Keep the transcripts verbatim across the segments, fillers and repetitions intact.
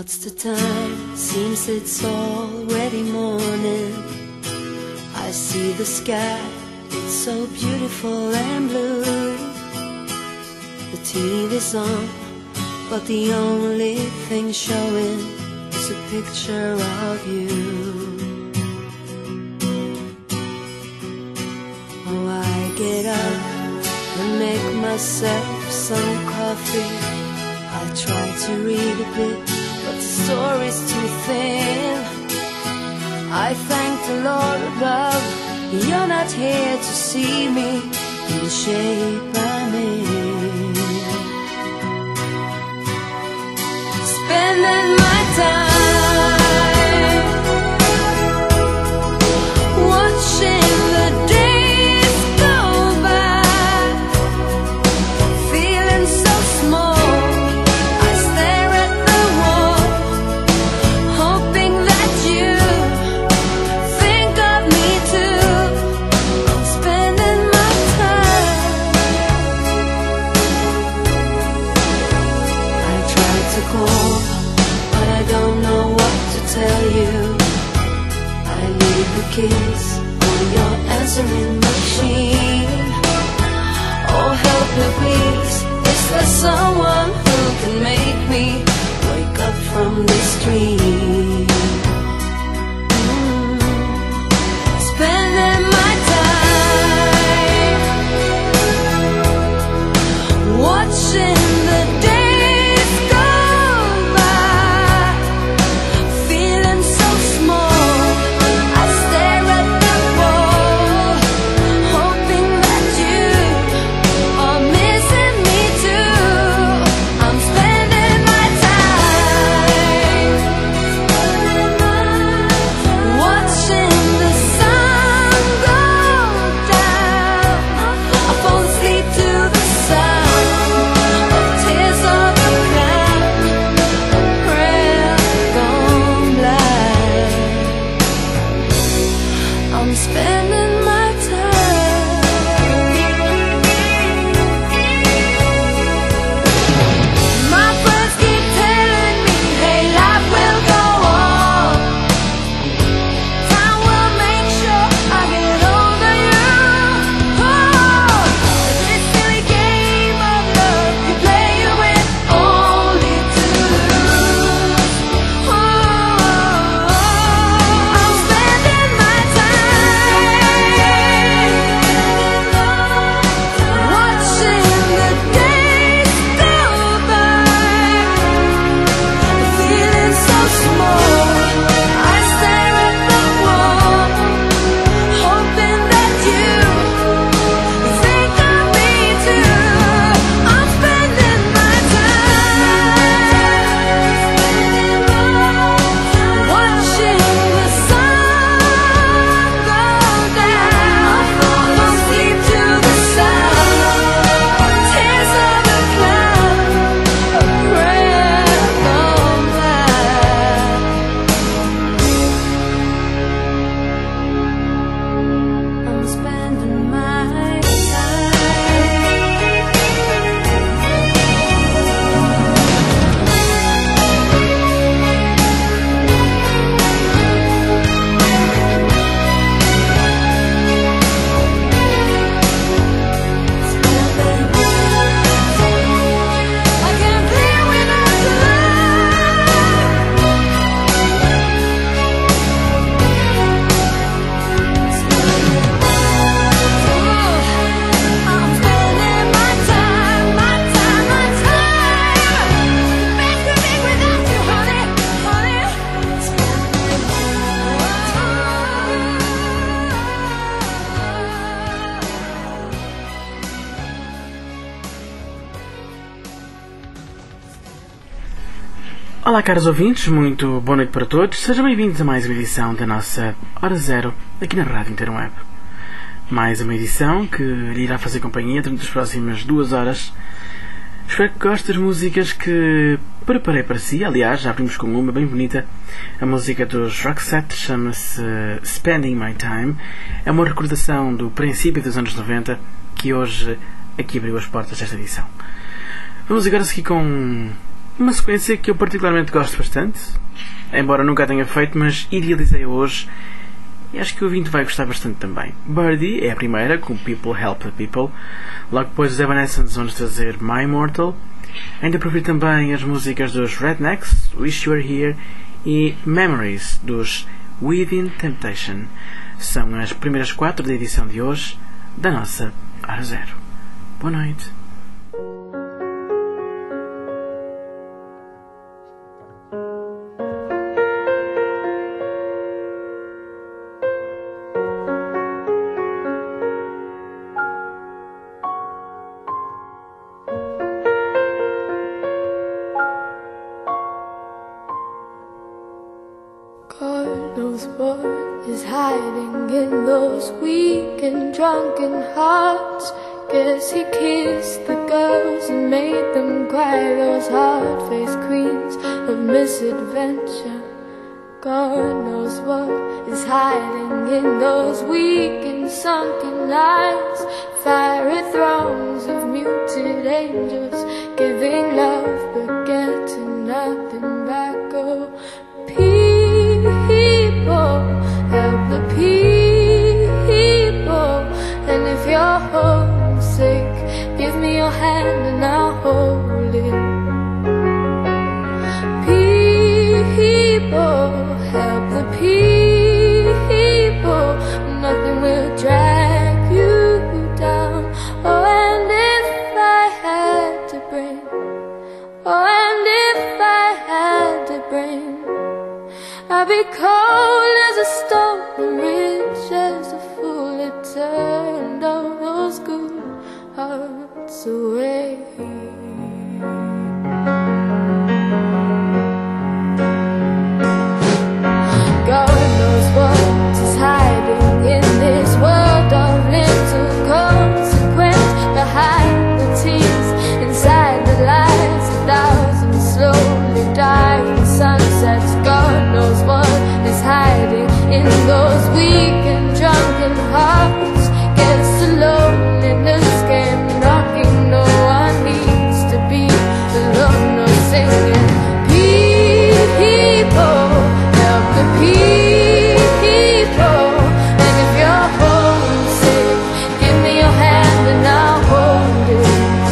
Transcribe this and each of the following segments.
What's the time? Seems it's already morning. I see the sky, it's so beautiful and blue. The T V's on, but the only thing showing is a picture of you. Oh, I get up and make myself some coffee. I try to read a bit, but the story's too thin. I thank the Lord above, you're not here to see me in the shape I'm in. Spending my time watching the days go by, feeling so small. I stare at the wall, hoping that you think of me too. I'm spending my time. I try to call, but I don't know what to tell you. I leave the keys on your answering machine. Oh, help me please, is there someone who can make me wake up from this dream? Mm. Spending my time watching the days go by, feeling so small. I stare at the wall, hoping that you are missing me too. I'm spending my time watching the sun go down. I fall asleep to the sound of tears on the ground, a prayer gone blind. I'm spending my time. My friends keep telling me, hey, life will go on. Time will make sure I get over you. Oh, this silly game of love you play you with only to lose. Oh, I'm spending my time watching the days go by, feeling so small. I stare at the wall, hoping that you think of me too. I'm spending my time watching the sun go down. I fall asleep to the sound, tears of a cloud, a prayer gone blind. I'm spending my time. I can't live without your I'm spending my time, my time, my time. Makes me big without you, honey, honey. Olá, caros ouvintes, muito boa noite para todos. Sejam bem-vindos a mais uma edição da nossa Hora Zero aqui na Rádio Interweb. Mais uma edição que lhe irá fazer companhia durante as próximas duas horas. Espero que goste das músicas que preparei para si. Aliás, já abrimos com uma bem bonita. A música dos Roxette chama-se Spending My Time. É uma recordação do princípio dos anos noventa que hoje aqui abriu as portas desta edição. Vamos agora seguir com Uma sequência que eu particularmente gosto bastante, embora nunca a tenha feito, mas idealizei hoje e acho que o ouvinte vai gostar bastante também. Birdie é a primeira, com People Help the People. Logo depois os Evanescence vão trazer My Immortal. Ainda prefiro também as músicas dos Rednecks, Wish You Were Here e Memories dos Within Temptation. São as primeiras quatro da edição de hoje da nossa Hora Zero. Boa noite. God knows what is hiding in those weak and drunken hearts. Guess he kissed the girls and made them cry, those hard-faced queens of misadventure. God knows what is hiding in those weak and sunken eyes, fiery thrones of muted angels, giving love but getting nothing back. Oh, people, help the people. And if you're homesick, give me your hand and I'll hold it. People, help the people. Nothing will drag you down. Oh, and if I had to bring, oh, and if I had to bring, I'd be cold as a stone and rich as a fool. It turned all those good hearts away. God knows what is hiding in this world of little consequence, behind the tears, inside the lies, a thousand slowly dying sunsets. God knows what is hiding in those weak and drunken hearts. Guess the loneliness came knocking. No one needs to be alone. No singing. People, help the people. And if you're homesick, give me your hand and I'll hold it.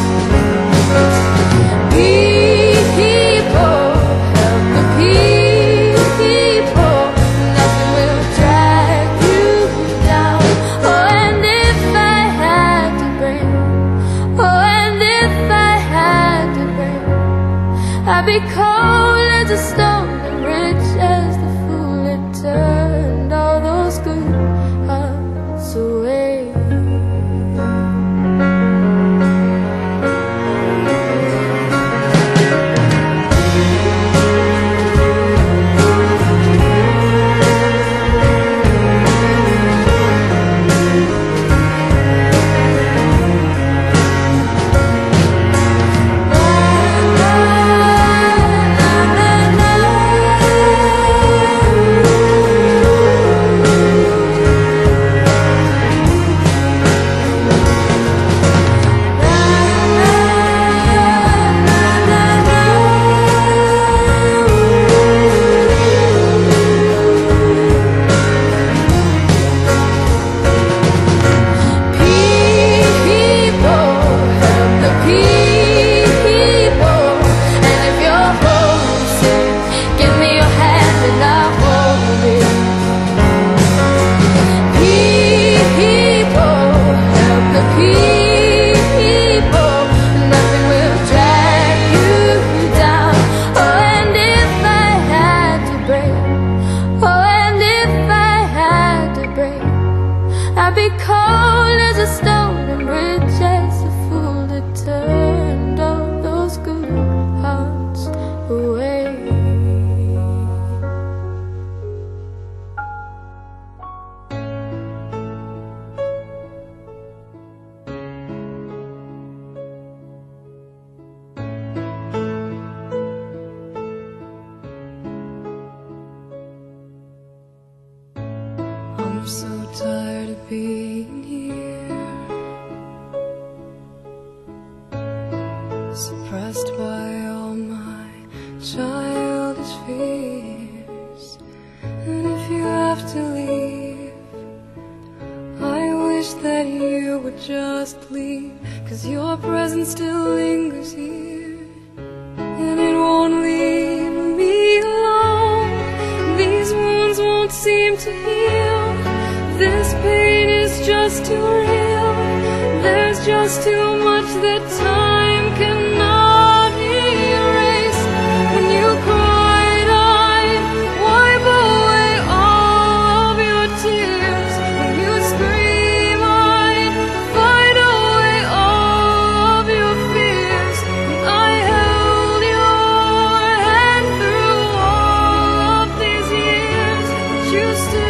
People, help the people. Nothing will drag you down. Oh, and if I had to bring, oh, and if I had to bring, I'd be cold as a stone and rich as the fool. It turned all those good hearts away. I'd be cold as a stone and rich as a fool that turned all those good hearts away. I'm so tired of being here, suppressed by all my would just leave, 'cause your presence still lingers here, and it won't leave me alone. These wounds won't seem to heal. This pain is just too real. There's just too much that time cannot erase. When you cried, I'd wipe away all of your tears. When you scream, I'd fight away all of your fears. And I held your hand through all of these years, but you still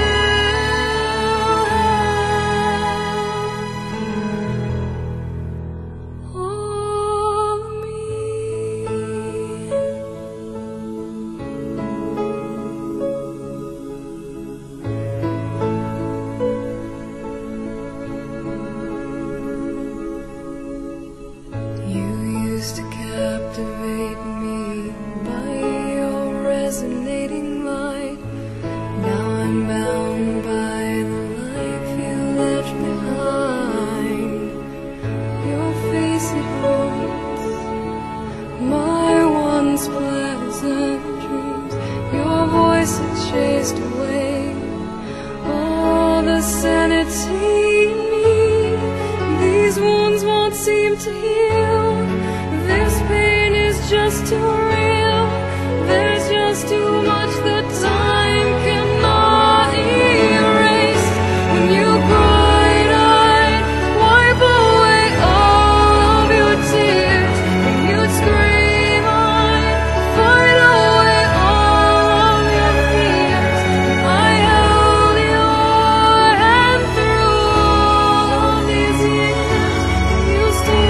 to captivate me by your resonating light. Now I'm bound by the life you left behind. Your face, it haunts my once pleasant dreams. Your voice had chased away all the sanity in me. These wounds won't seem to heal. This pain is just too real. There's just too much that time cannot erase. When you cried, I'd wipe away all of your tears. When you'd scream, I'd fight away all of your fears. I held your hand through all of these years, and you still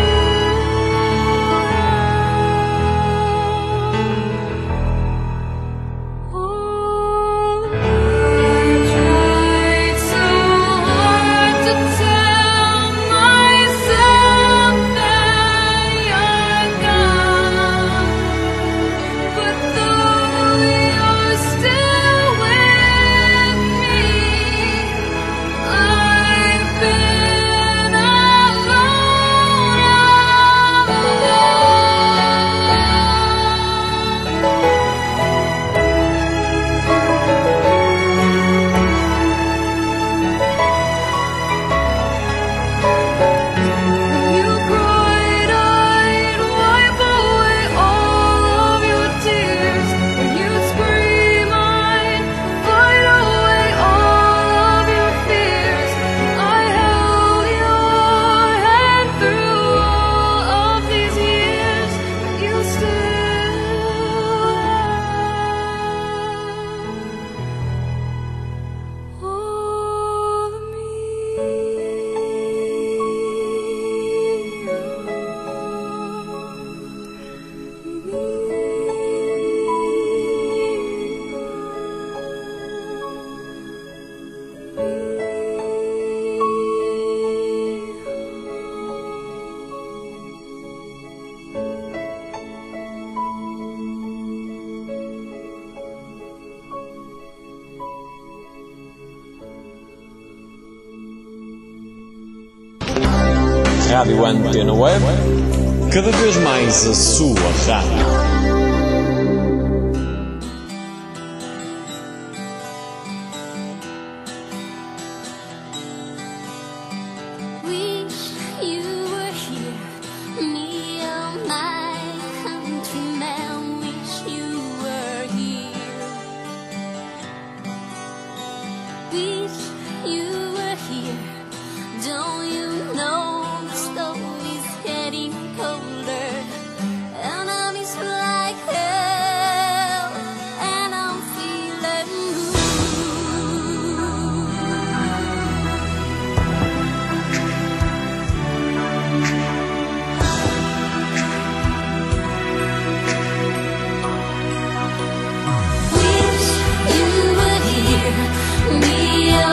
Rádio Antena Web, cada vez mais a sua rádio. Me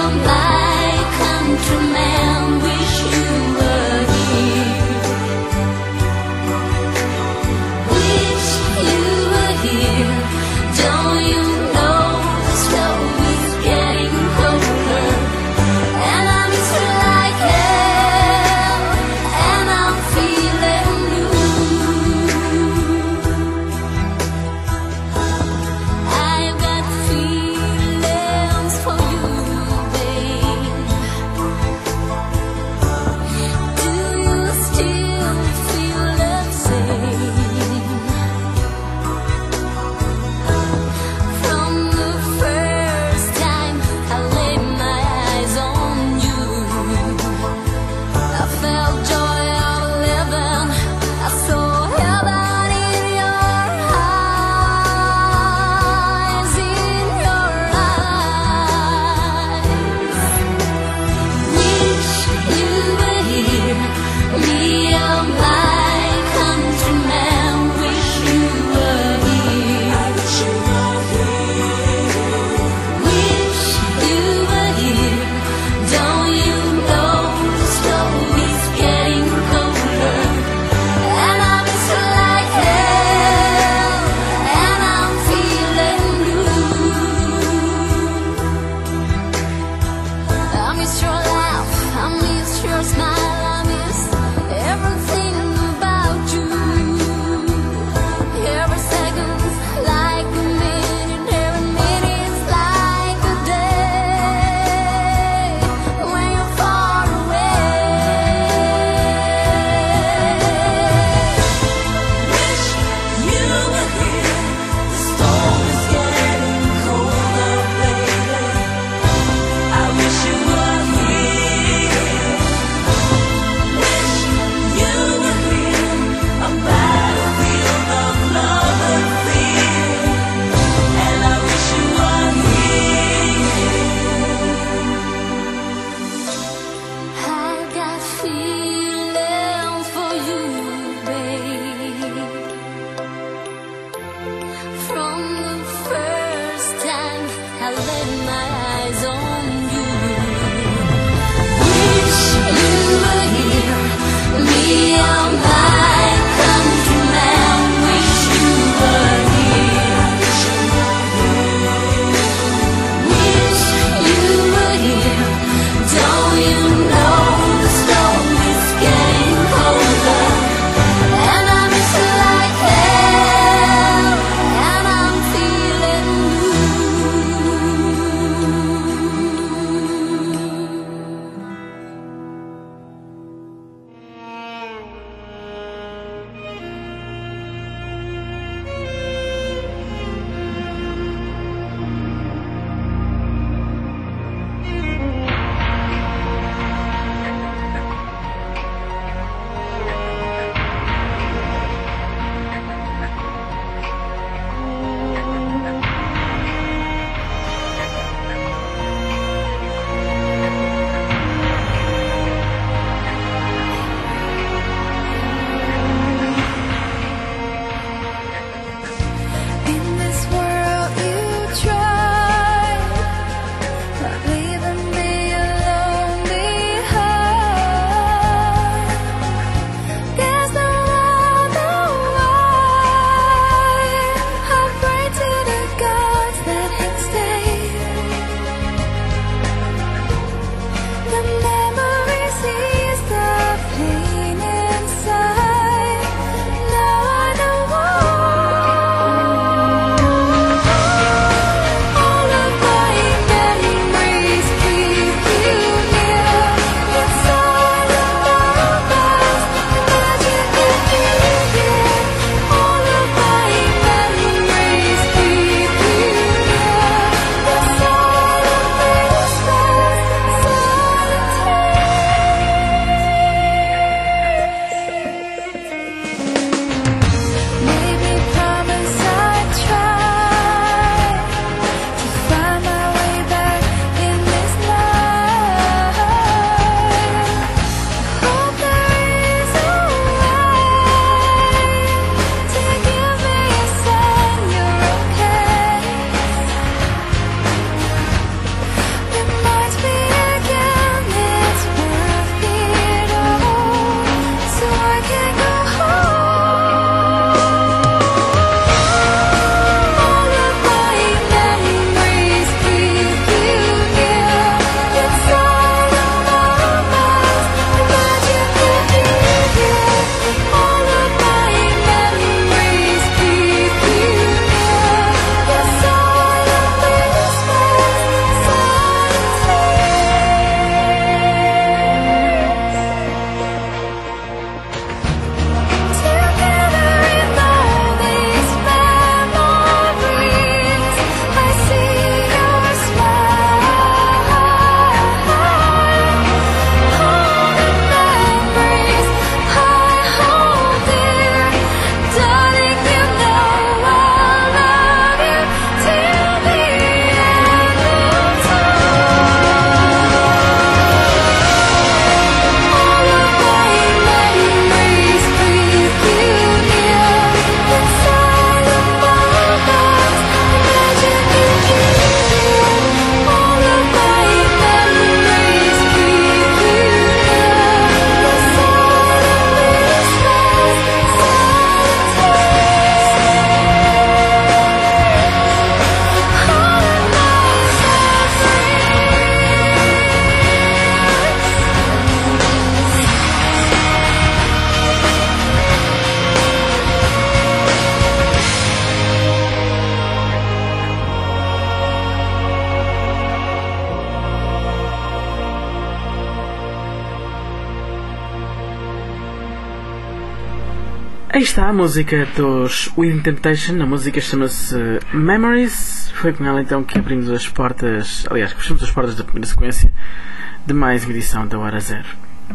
Aí está a música dos Within Temptation. A música chama-se Memories. Foi com ela então que abrimos as portas, aliás, que fechamos as portas da primeira sequência de mais uma edição da Hora Zero.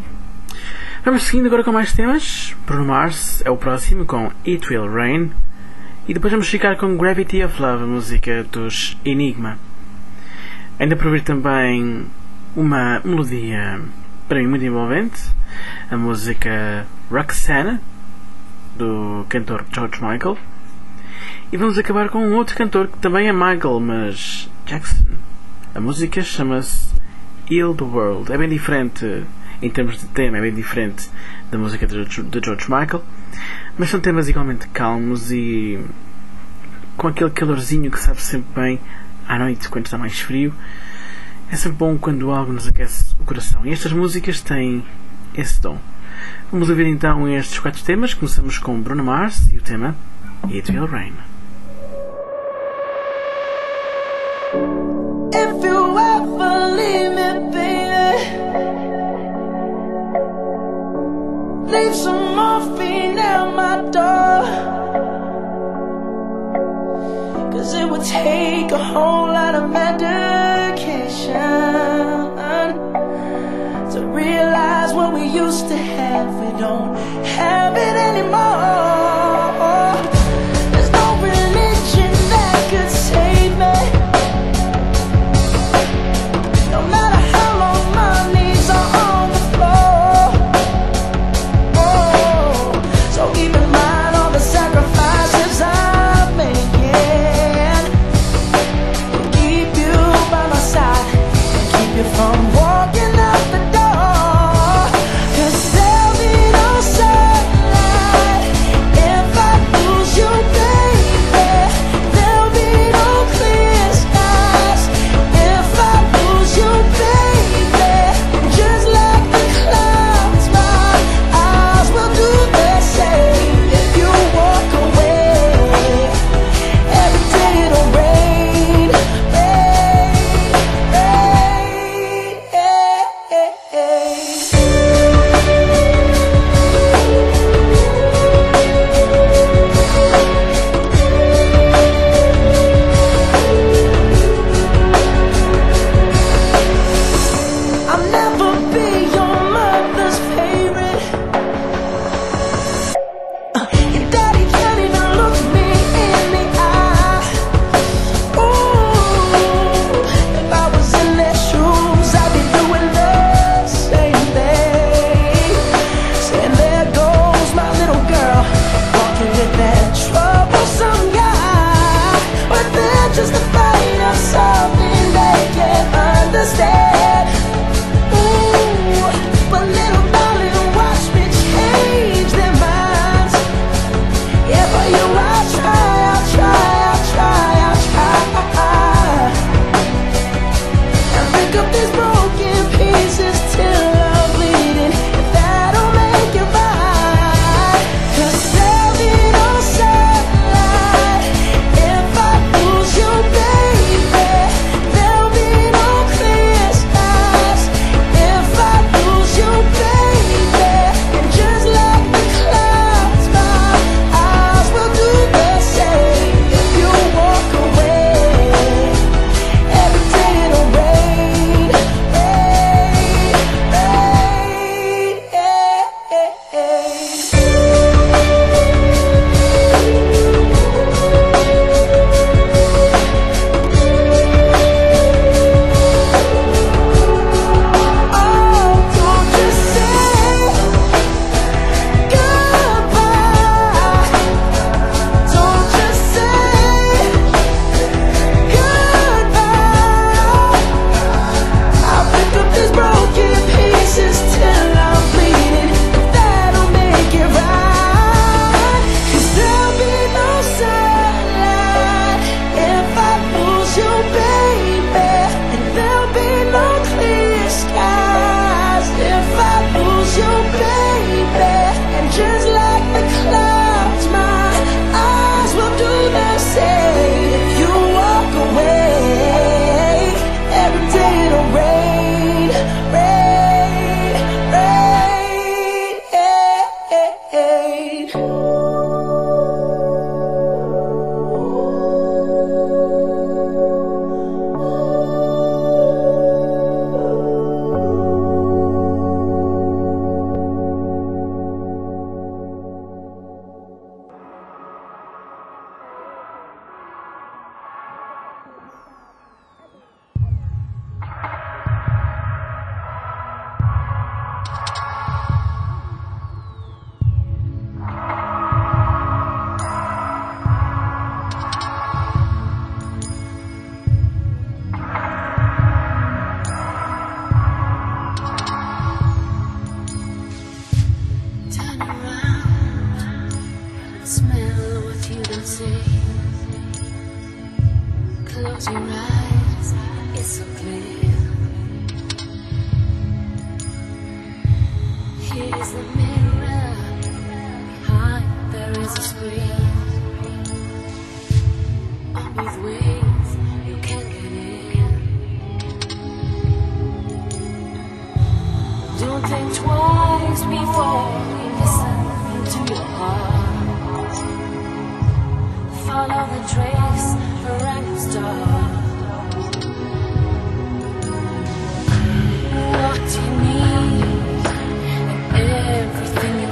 Vamos seguindo agora com mais temas. Bruno Mars é o próximo com It Will Rain. E depois vamos ficar com Gravity of Love, a música dos Enigma. Ainda por vir também uma melodia para mim muito envolvente, a música Roxanne, do cantor George Michael. E vamos acabar com um outro cantor que também é Michael, mas Jackson. A música chama-se Heal the World. É bem diferente em termos de tema é bem diferente da música de George Michael, mas são temas igualmente calmos e com aquele calorzinho que sabe sempre bem à noite quando está mais frio. É sempre bom quando algo nos aquece o coração, e estas músicas têm esse dom. Vamos ouvir então estes quatro temas. Começamos com Bruno Mars e o tema It Will Rain. If you ever leave me, baby, leave some morphine at my door, 'cause it would take a whole lot of medication to realize what we used to have, we don't have it anymore. There's no religion that could save me, no matter how long my knees are on the floor. Oh, so keep in mind all the sacrifices I'm making to keep you by my side and keep you from walking out the door. Clear just before you listen to your heart. Follow the trace around your star. What do you need? And everything you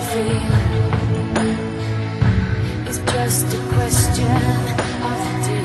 feel is just a question of the day.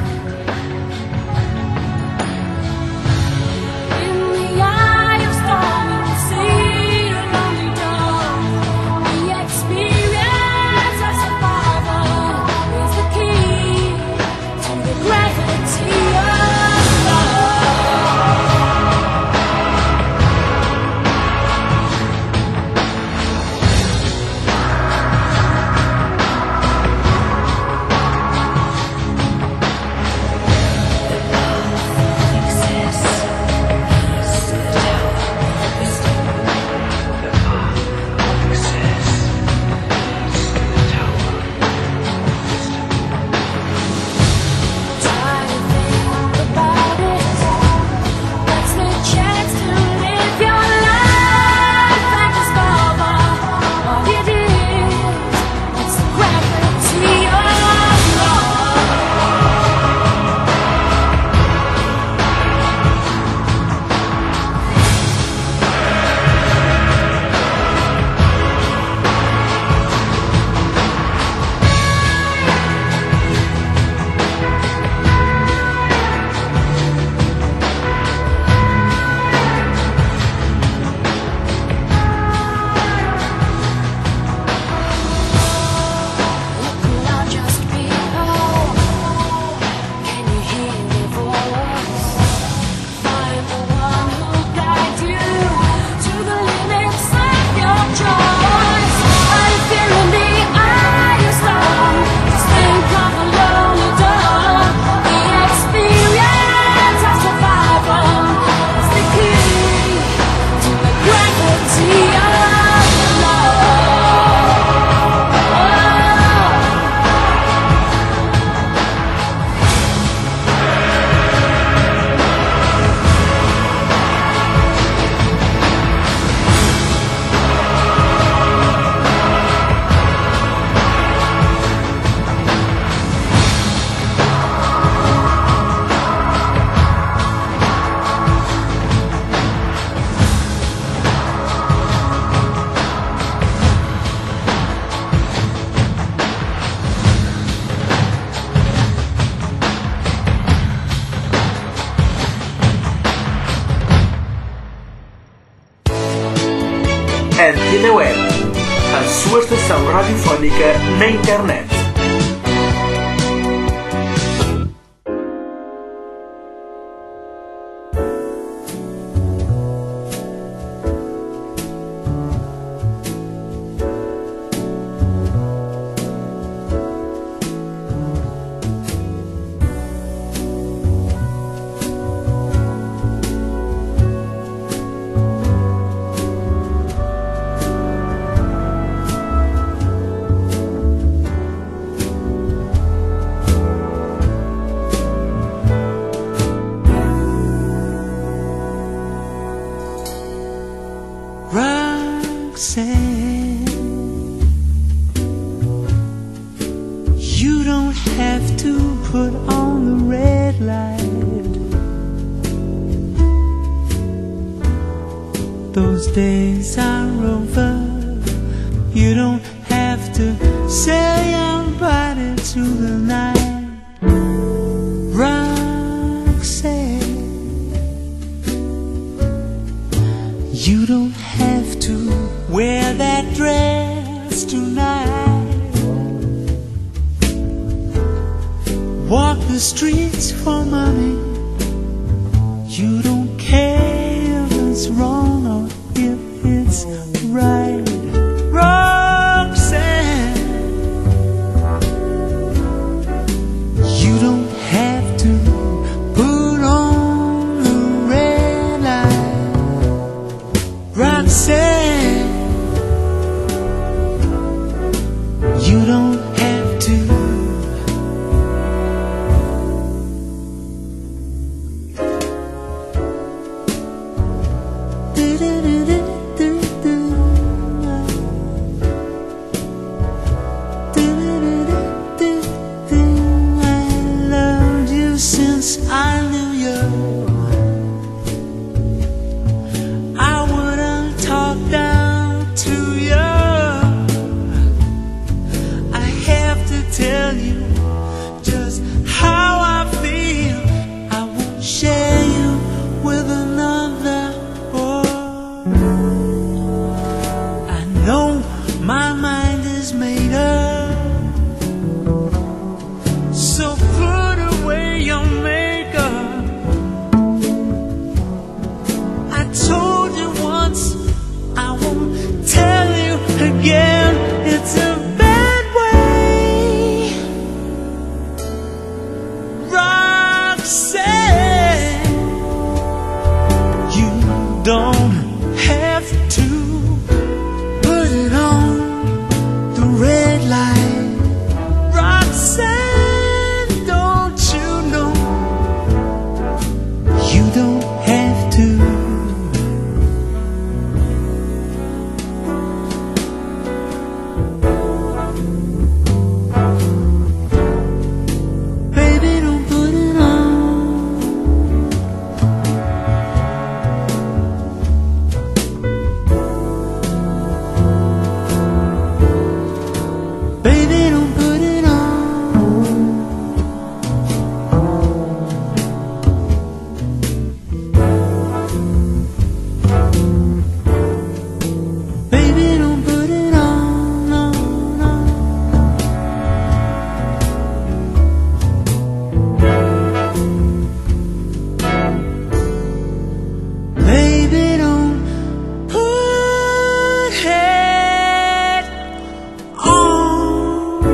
Antena Web, a sua estação radiofónica na internet. You don't have to put on the red light. Those days are over. You don't have to sell your body to the night. Roxanne, you don't have to wear that dress tonight. Walk the streets for money. You don't care if it's wrong or if it's right. Roxanne, you don't have to put on the red light. Roxanne, you don't have to. Do, do, do, do, do, do. told you once, I won't tell you again. It's a bad way, Roxanne. You don't have to put it on the red light, Roxanne. Don't you know you don't have to. Baby, don't put it on. Baby, don't put it on. Baby, don't put it on. No, no. Baby, don't put it on.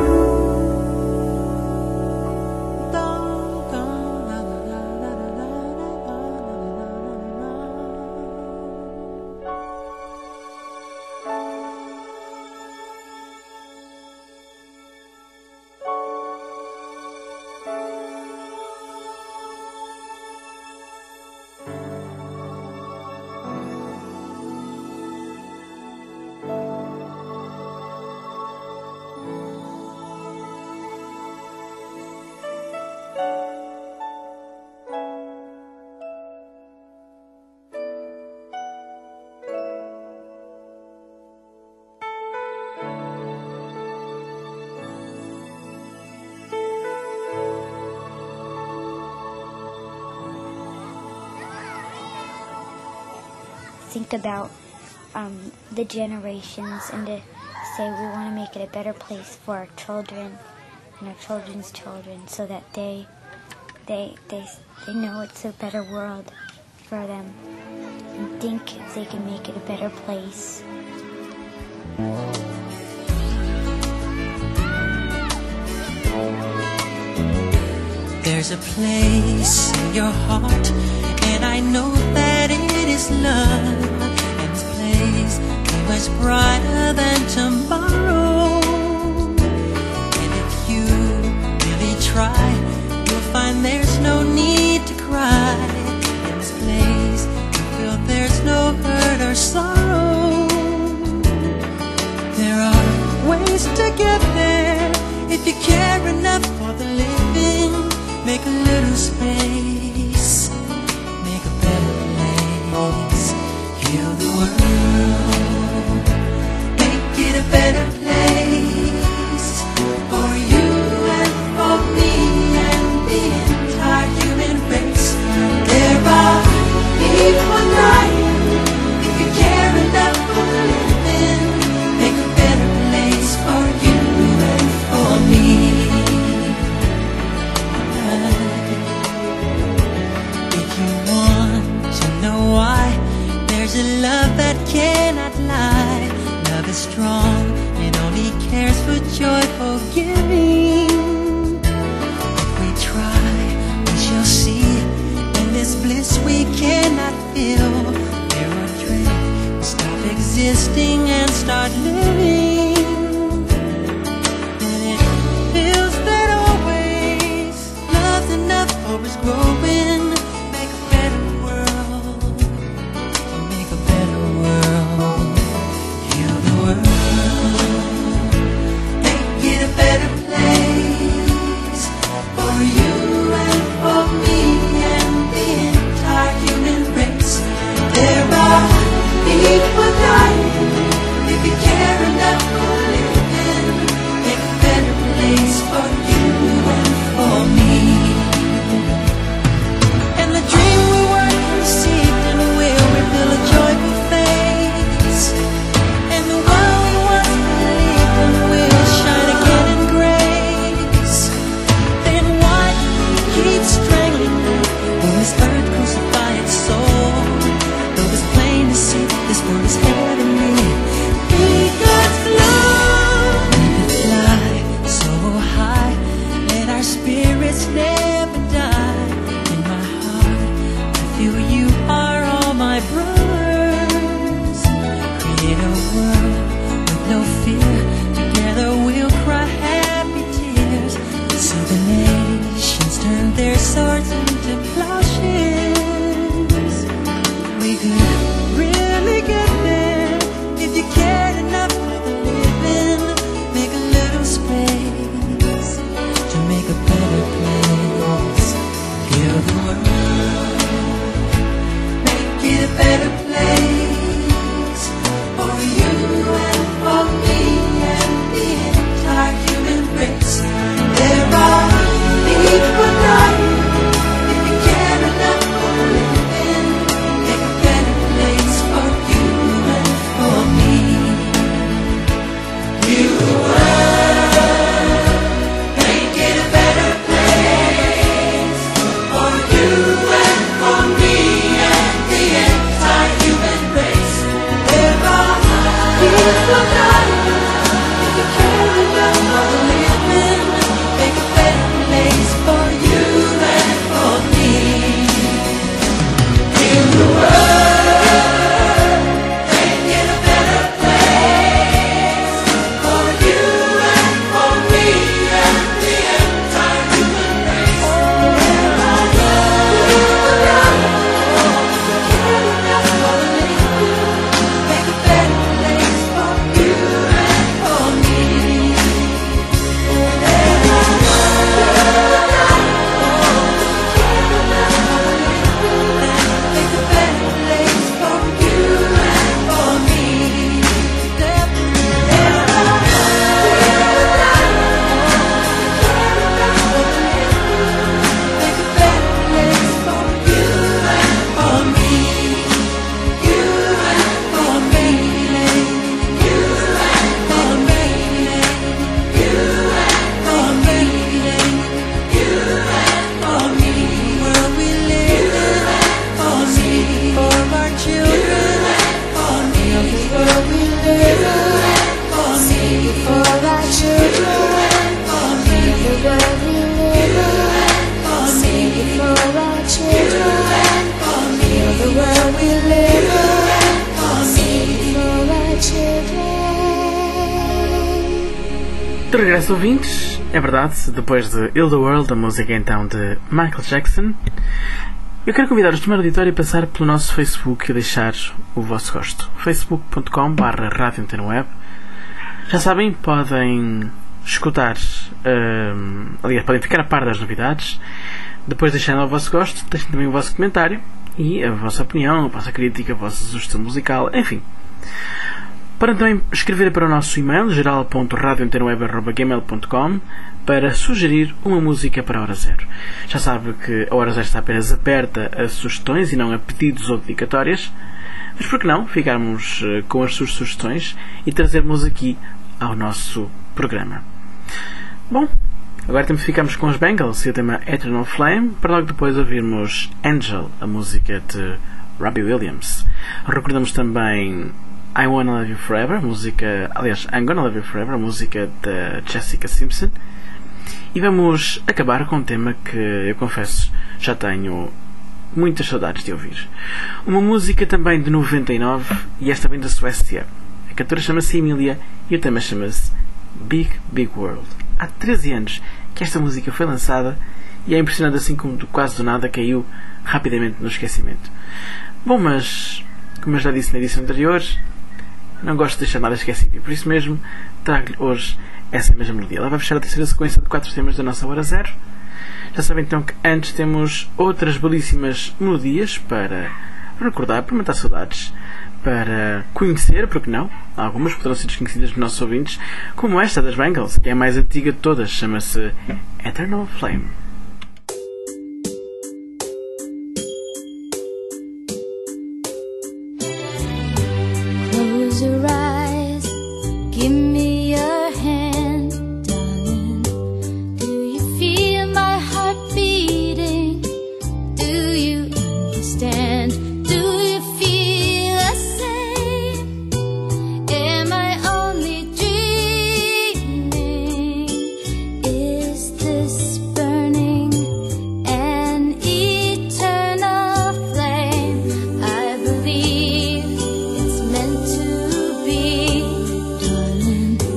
Think about um, the generations and to say we want to make it a better place for our children and our children's children, so that they they they they know it's a better world for them and think they can make it a better place. There's a place in your heart, and I know that it is love. And this place is much brighter than tomorrow. And if you really try, you'll find there's no need to cry. In this place, you feel there's no hurt or sorrow. There are ways to get there if you care enough for the living. Make a little space, make a better place. Heal the world, make it a better place for you and for me and the entire human race. There are people dying. If you care enough for the living, make a better place for you and for me. There's a love that cannot lie. Love is strong, it only cares for joyful giving. If we try, we shall see. In this bliss we cannot feel. There are dreams, stop existing and start living. And it feels that always love's enough for us growing. Make a better world. Make a better world. Heal the world. Make it a better place for you and for me and the entire human race. There are people dying. If you care better place for you and for me and the entire human race. There are equal nights if you care enough for living. Make a better place for you and for me. You world, make it a better place for you and for me and the entire human race. There are equal nights if you care enough for living. Make a better place for you and for me. You world, make it a better place for you and for me and the entire human race. There are equal nights if you care enough for living. Make a better place for you and for me. De regresso, ouvintes, é verdade, depois de Heal the World, a música então de Michael Jackson, eu quero convidar-vos de uma auditório a passar pelo nosso Facebook e deixar o vosso gosto. facebook ponto com barra rádio antena web. Já sabem, podem escutar, um, aliás, podem ficar a par das novidades, depois deixando o vosso gosto, deixem também o vosso comentário e a vossa opinião, a vossa crítica, a vossa sugestão musical, enfim. Podem também escrever para o nosso e-mail geral ponto radio antena web arroba gmail ponto com para sugerir uma música para a Hora Zero. Já sabe que a Hora Zero está apenas aberta a sugestões e não a pedidos ou dedicatórias, mas por que não ficarmos com as suas sugestões e trazermos aqui ao nosso programa. Bom, agora temos, ficamos com os Bangles e o tema Eternal Flame, para logo depois ouvirmos Angel, a música de Robbie Williams. Recordamos também I Wanna Love You Forever, música, aliás, I'm Gonna Love You Forever, a música da Jessica Simpson. E vamos acabar com um tema que, eu confesso, já tenho muitas saudades de ouvir. Uma música também de noventa e nove, e esta vem da Suécia. A cantora chama-se Emilia e o tema chama-se Big Big World. Há treze anos que esta música foi lançada e é impressionante, assim como quase do nada caiu rapidamente no esquecimento. Bom, mas, como eu já disse na edição anterior, não gosto de deixar nada esquecido e por isso mesmo trago-lhe hoje essa mesma melodia. Ela vai fechar a terceira sequência de quatro temas da nossa Hora Zero. Já sabem então que antes temos outras belíssimas melodias para recordar, para matar saudades, para conhecer, porque não? Algumas poderão ser desconhecidas dos nossos ouvintes, como esta das Bangles, que é a mais antiga de todas, chama-se Eternal Flame. Close your eyes, give me your hand, darling. Do you feel my heart beating? Do you understand? Do you feel the same? Am I only dreaming? Is this burning an eternal flame? I believe it's meant to be, darling.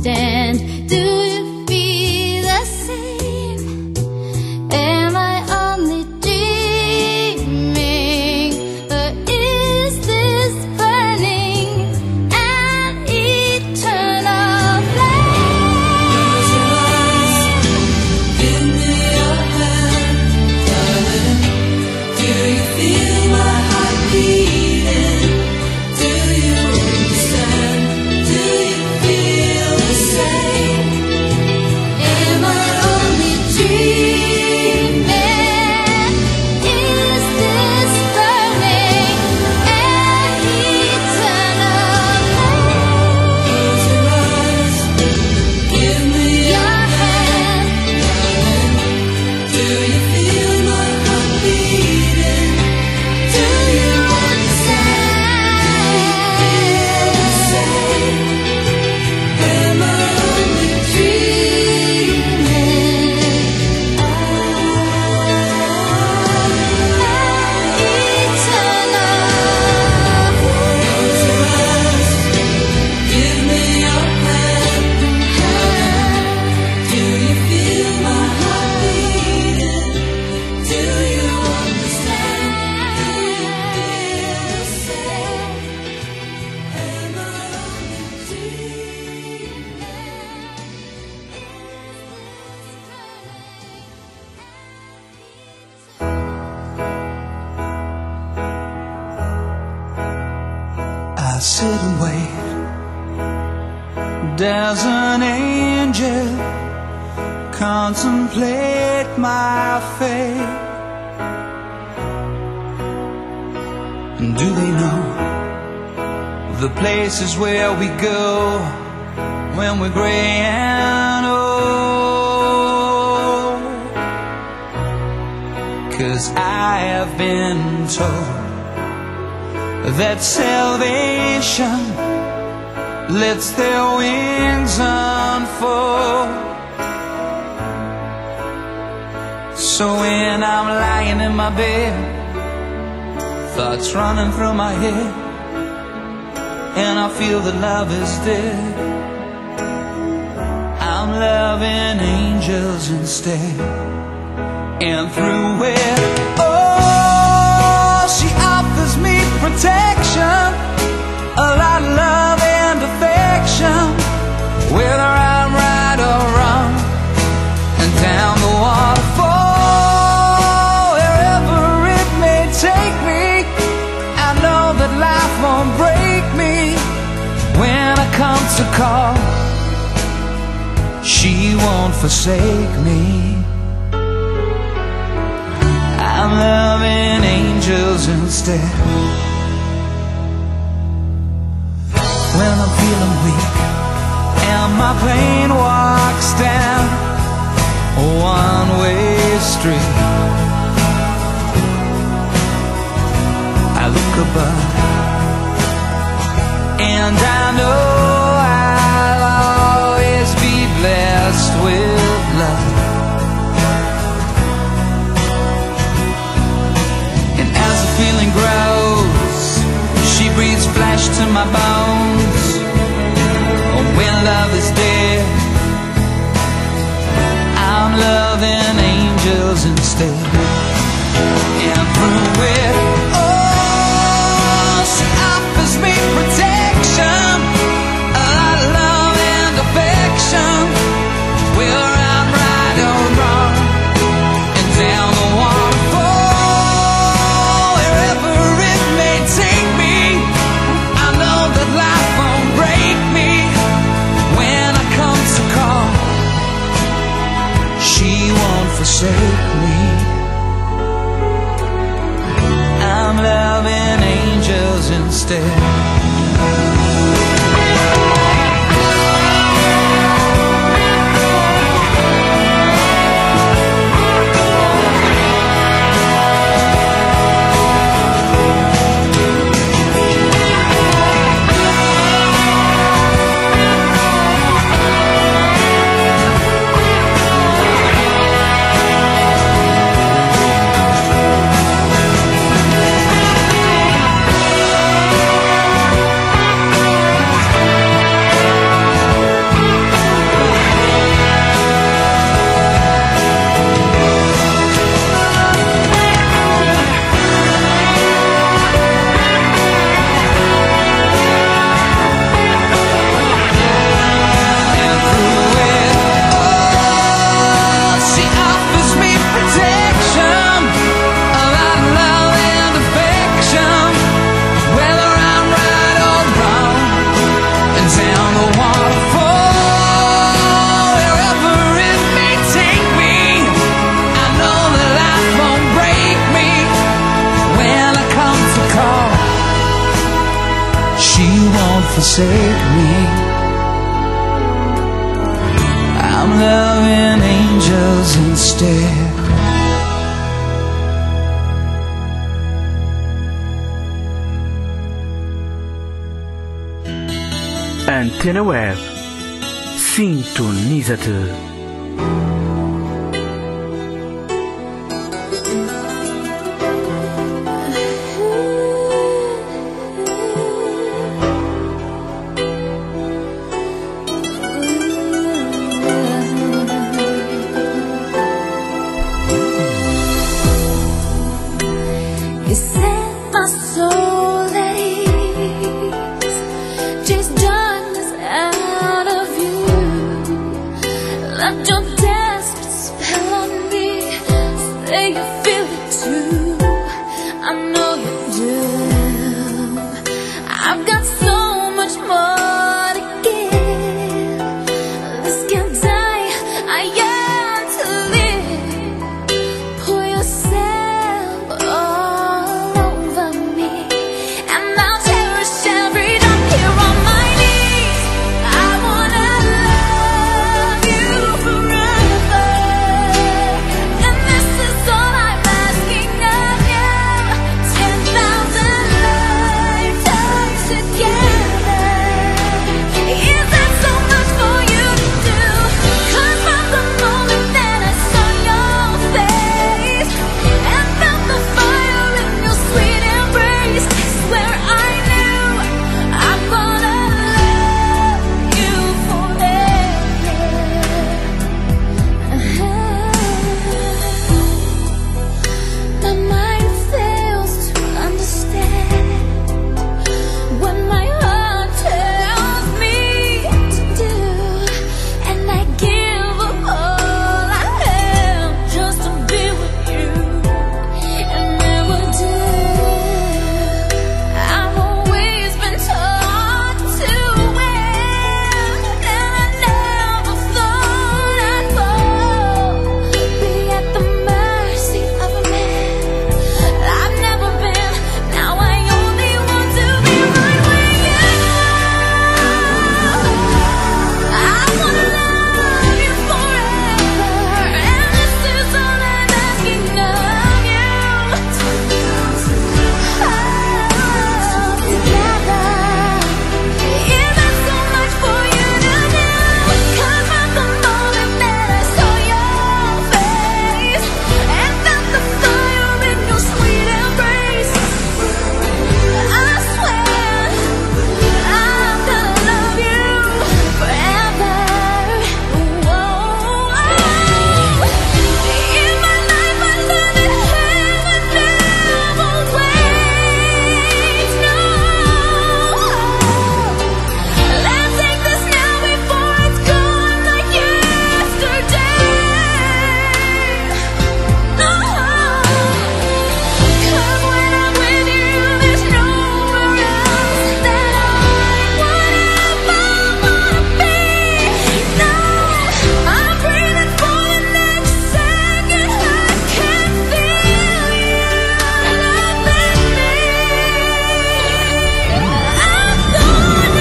stand. Do you feel the same? Am I only dreaming, or is this burning an eternal flame? Give me your hand, darling. Do you feel my heart beating? Do you understand? Do you feel the same? Am I only dreaming? Is this burning an eternal flame? Close your eyes, give me your hand. Do you feel my heart beating? Do you understand? Do you feel the same? Am I only dreaming? Eternal. Close your eyes, give me your hand. Do you feel my heart beating? Do you understand? Do you feel the same? Am I only dreaming? I sit and wait. There's an angel contemplate my fate. And do they know the places where we go when we're gray and old? 'Cause I have been told that salvation lets their wings unfold. So when I'm lying in my bed, thoughts running through my head, and I feel that love is dead, I'm loving angels instead. And through it, oh, she offers me protection, a lot of love and affection, whether I'm right or wrong. And down the waterfall, wherever it may take me, I know that life won't break me. When I come to call, she won't forsake me. I'm loving angels instead. When I'm feeling weak and my pain walks down a one-way street, I look above and I know I'll always be blessed with love. And as the feeling grows, she breathes flesh to my bones. Oh, when love is dead, I'm loving angels instead. And through it, oh, she offers me protection, a lot of love and affection, whether I'm right or wrong. And down the waterfall, wherever it may take me, I know that life won't break me. When I come to call, she won't forsake me. I'm loving angels instead. forsake me. I'm loving angels instead. Antena Web. Sintoniza-te. You set my soul at ease, chase darkness out of you. Let your desperate spell on me. Say you feel it too. I know you do. I've got so much more to give. This can't die. I yearn to live. Pour yourself all over me, and I'll cherish every drop here on my knees. I wanna love you forever, and this is all I'm asking of you. Ten thousand lifetimes together. Is that so much for you to do? 'Cause from the moment that I saw your face and felt the fire in your sweet embrace, I swear I knew I'm gonna love you forever. My mind fails to understand what my heart tells me to do, and I give up all I have just to be with you, and never do. I've always been taught to win, and I never thought I'd fall, be at the mercy of a man I've never been. Now I only want to be right where you are. I wanna love you forever, and this is all I'm asking of you. Together. Is that so much for you to do? 'Cause from the moment that I saw your face and felt the fire in your sweet embrace, I swear I'm gonna love you forever. Whoa. In my life I learned that heaven never waits. No. Let's take this now before it's gone like yesterday. No. 'Cause when I'm with you, there's nowhere else that I would ever wanna be. No. I'm breathing for the next second. I can feel you loving me. I'm gonna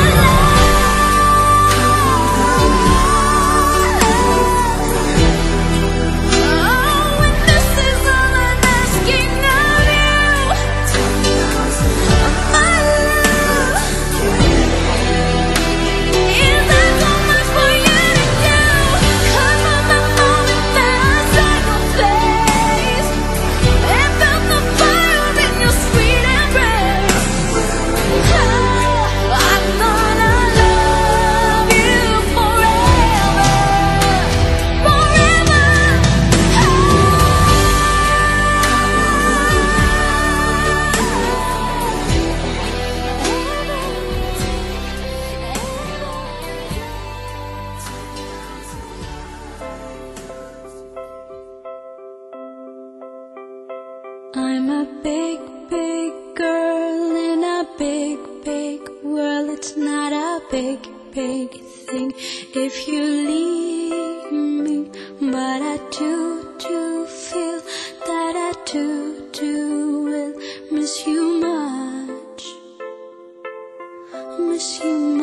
Oh, and this is all I'm asking of you. My love. Is that so much for you to do? 'Cause from the moment that I saw your face and felt the fire in your sweet embrace, I'm gonna love you forever, forever. I'm a big, big girl in a big, big world. It's not a big, big thing if you leave me, but I do, do feel that I do, do will miss you much, miss you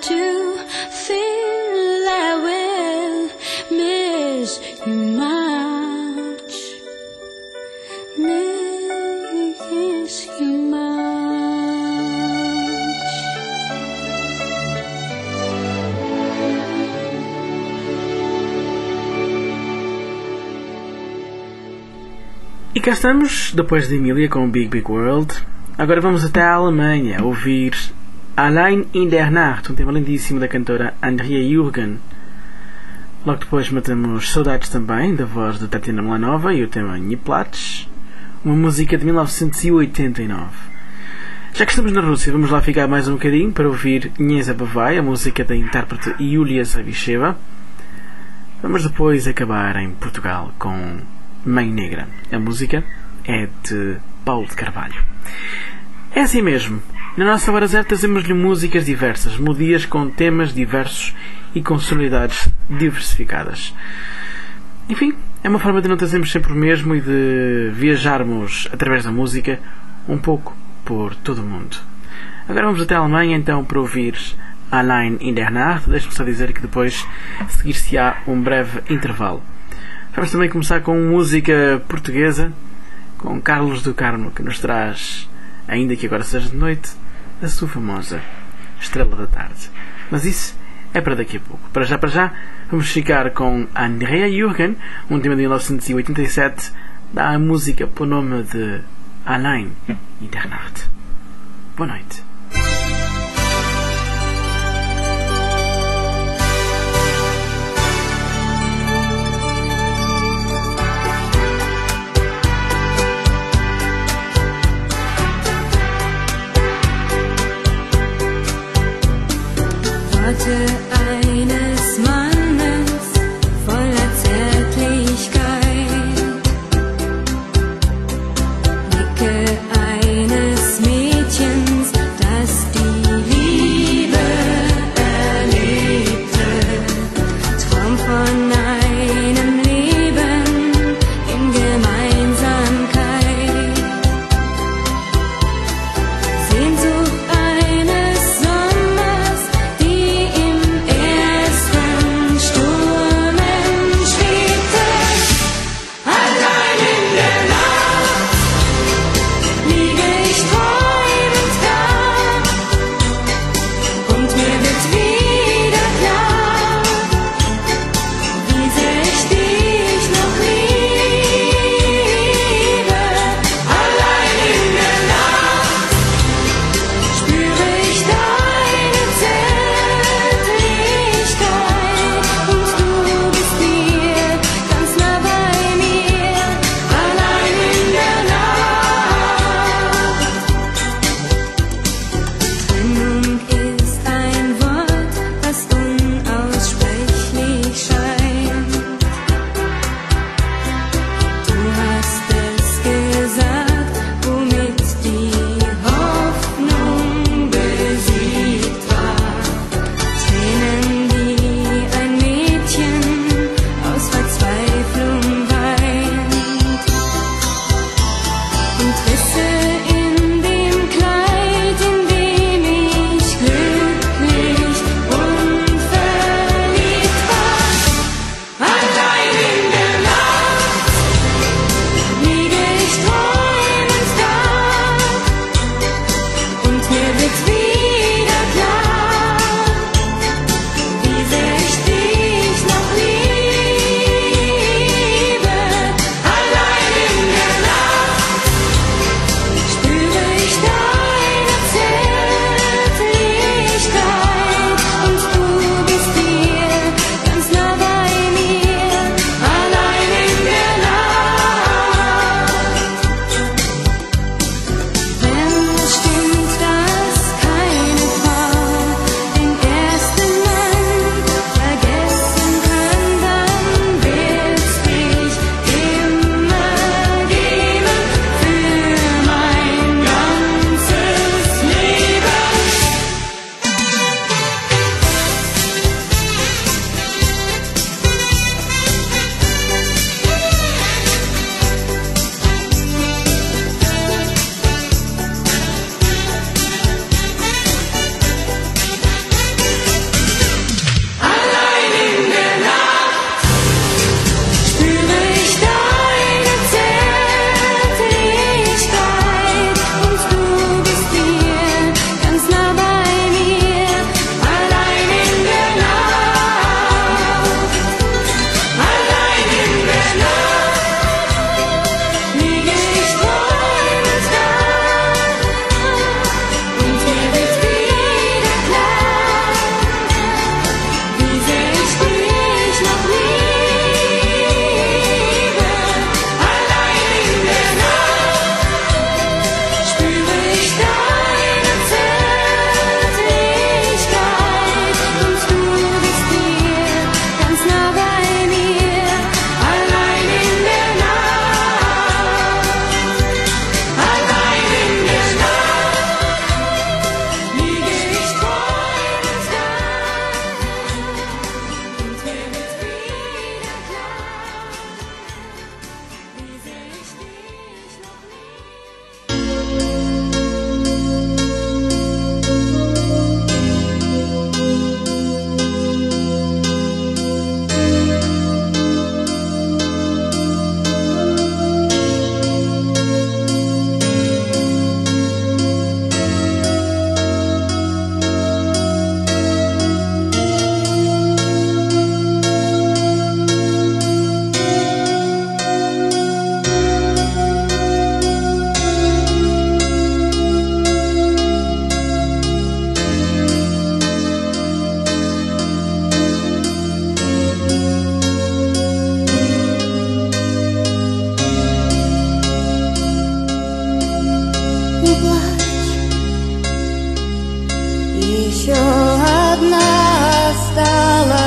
to feel I will miss you much, miss you much. E cá estamos, depois de Emília com Big Big World. Agora vamos até a Alemanha ouvir Allein in der Nacht, um tema lindíssimo da cantora Andrea Jürgen. Logo depois matamos saudades também da voz de Tatiana Milanova e o tema Nie Platz, uma música de mil novecentos e oitenta e nove. Já que estamos na Rússia, vamos lá ficar mais um bocadinho para ouvir Nie Zabывай, a música da intérprete Yulia Savicheva. Vamos depois acabar em Portugal com Mãe Negra. A música é de Paulo de Carvalho. É assim mesmo. Na nossa Hora Zero trazemos-lhe músicas diversas, melodias com temas diversos e com sonoridades diversificadas. Enfim, é uma forma de não trazermos sempre o mesmo e de viajarmos através da música um pouco por todo o mundo. Agora vamos até a Alemanha então para ouvir Allein in der Nacht. Deixe-me só dizer que depois seguir-se-á um breve intervalo. Vamos também começar com música portuguesa, com Carlos do Carmo, que nos traz, ainda que agora seja de noite, a sua famosa Estrela da Tarde. Mas isso é para daqui a pouco. Para já, para já, vamos ficar com Andrea Jürgen, um tema de mil novecentos e oitenta e sete, dá a música pelo nome de Allein in der Nacht. Boa noite. Eines Mannes voller Zärtlichkeit, Blicke eines Mädchens, das die Liebe erlebte, Traum von einem Leben in Gemeinsamkeit, Sehnsucht eines Sommers, die im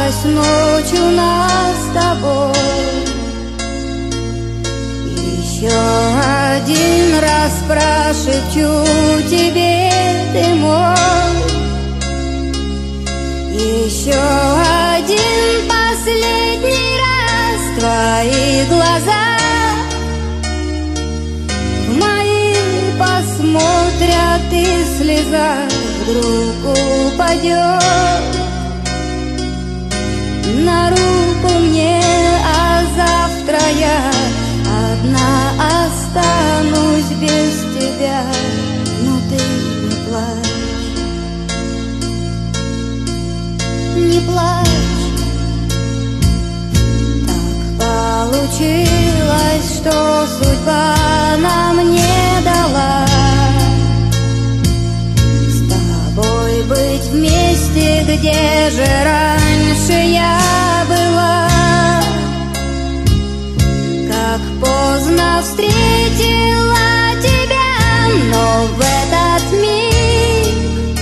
Кончилась ночь у нас с тобой. Еще один раз прошепчу тебе, ты мой. Еще один последний раз твои глаза в мои посмотрят, и слеза вдруг упадет на руку мне, а завтра я одна останусь без тебя. Но ты не плачь, не плачь. Так получилось, что судьба нам не дала с тобой быть вместе, где же раньше я была. Как поздно встретила тебя, но в этот миг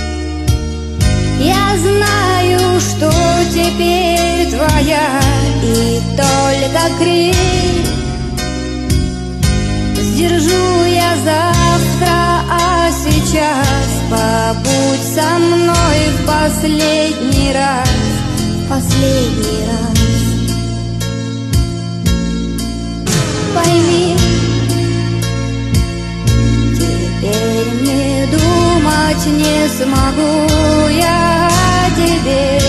я знаю, что теперь твоя, и только крик сдержу я завтра, а сейчас побудь со мной в последний раз, в последний раз. Пойми, теперь не думать не смогу я о тебе.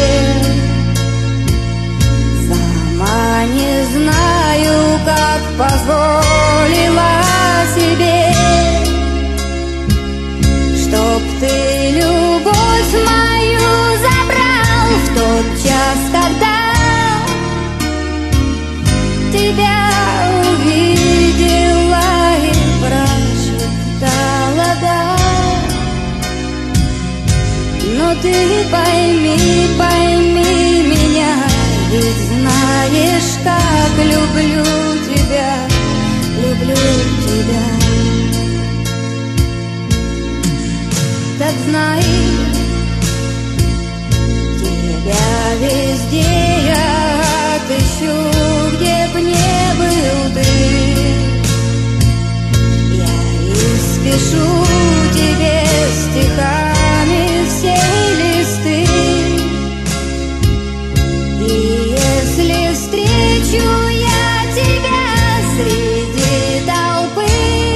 Сама не знаю, как позволила себе, чтоб ты любовь мою забрал в тот час, когда тебя увидела и прошептала да. Но ты пойми, пойми меня, ведь знаешь, как люблю тебя, люблю тебя. Так знай, тебя везде я отыщу, где б не был ты. Я испишу тебе стихами все листы, и если встречу я тебя среди толпы,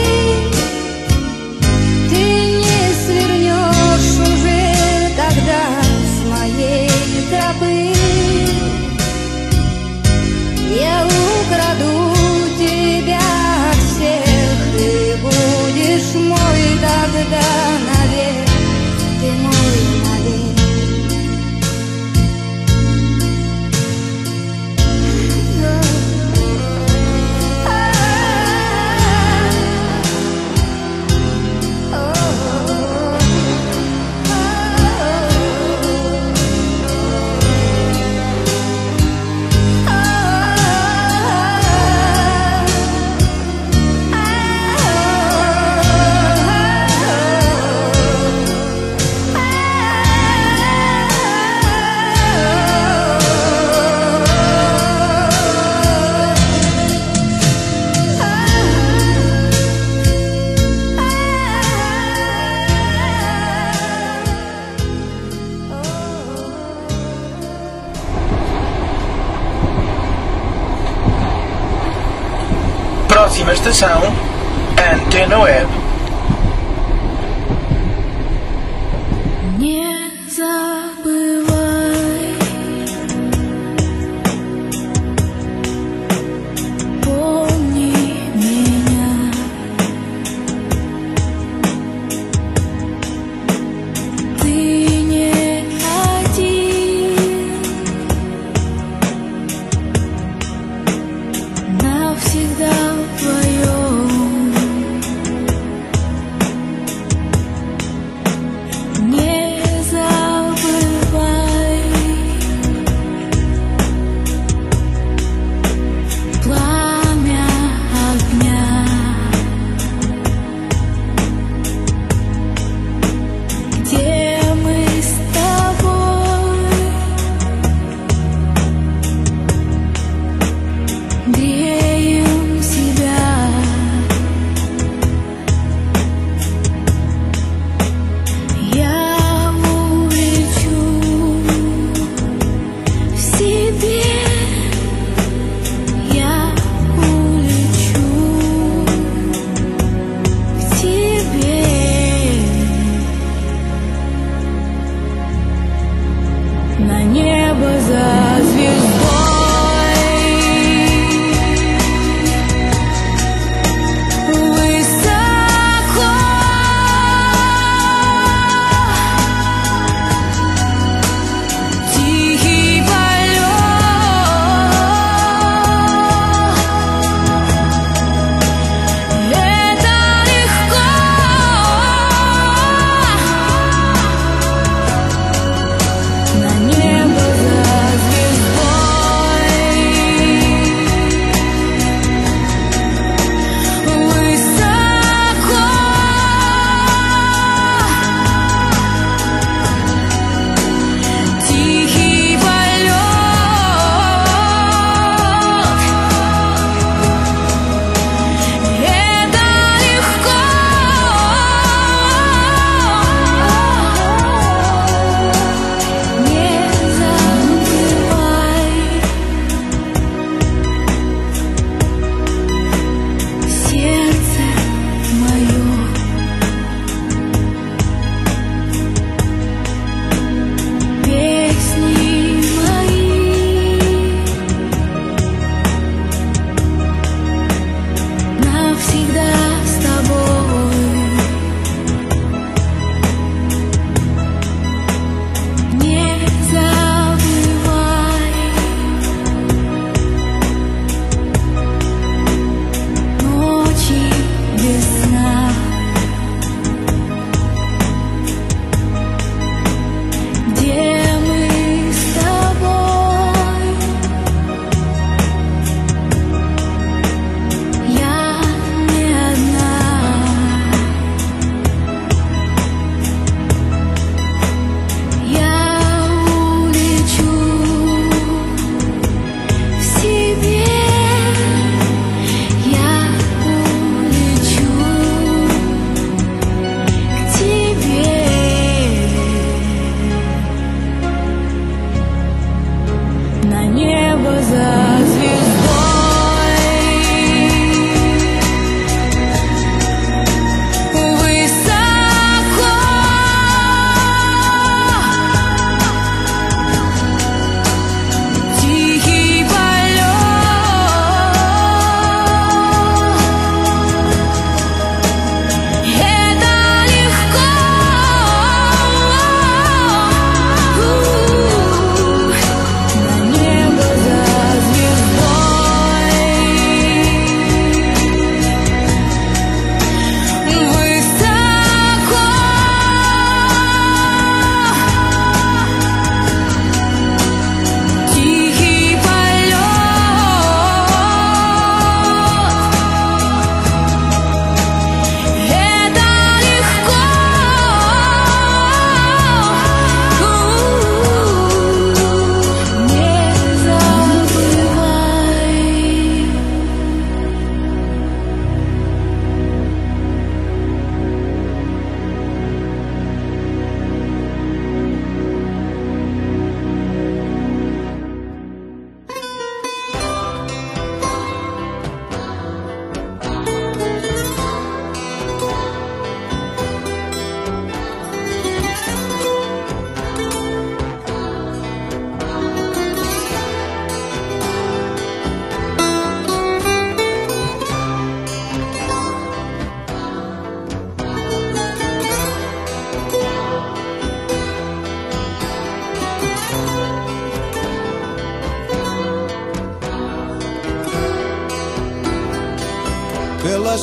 ты не свернешь уже тогда с моей тропы. Я украду тебя от всех, ты будешь мой тогда навек, ты мой навек. Próxima estação, Antena Web. Не забывай, помни меня. Ты не один, навсегда в твоем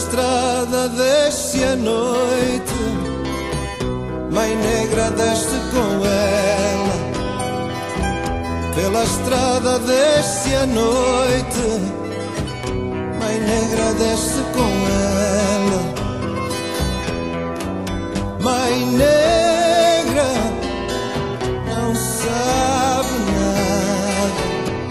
estrada desce a noite, Mãe Negra desce com ela. Pela estrada desce a noite, Mãe Negra desce com ela. Mãe Negra não sabe nada.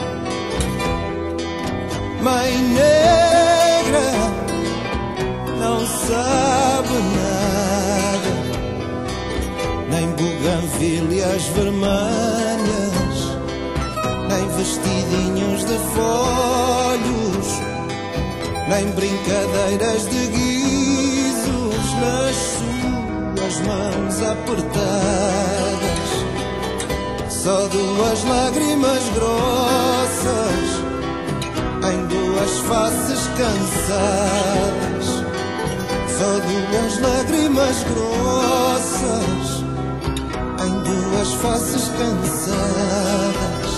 Mãe Negra não sabe nada. Nem buganvílias vermelhas, nem vestidinhos de folhos, nem brincadeiras de guizos nas suas mãos apertadas. Só duas lágrimas grossas em duas faces cansadas. Só duas lágrimas grossas em duas faces cansadas.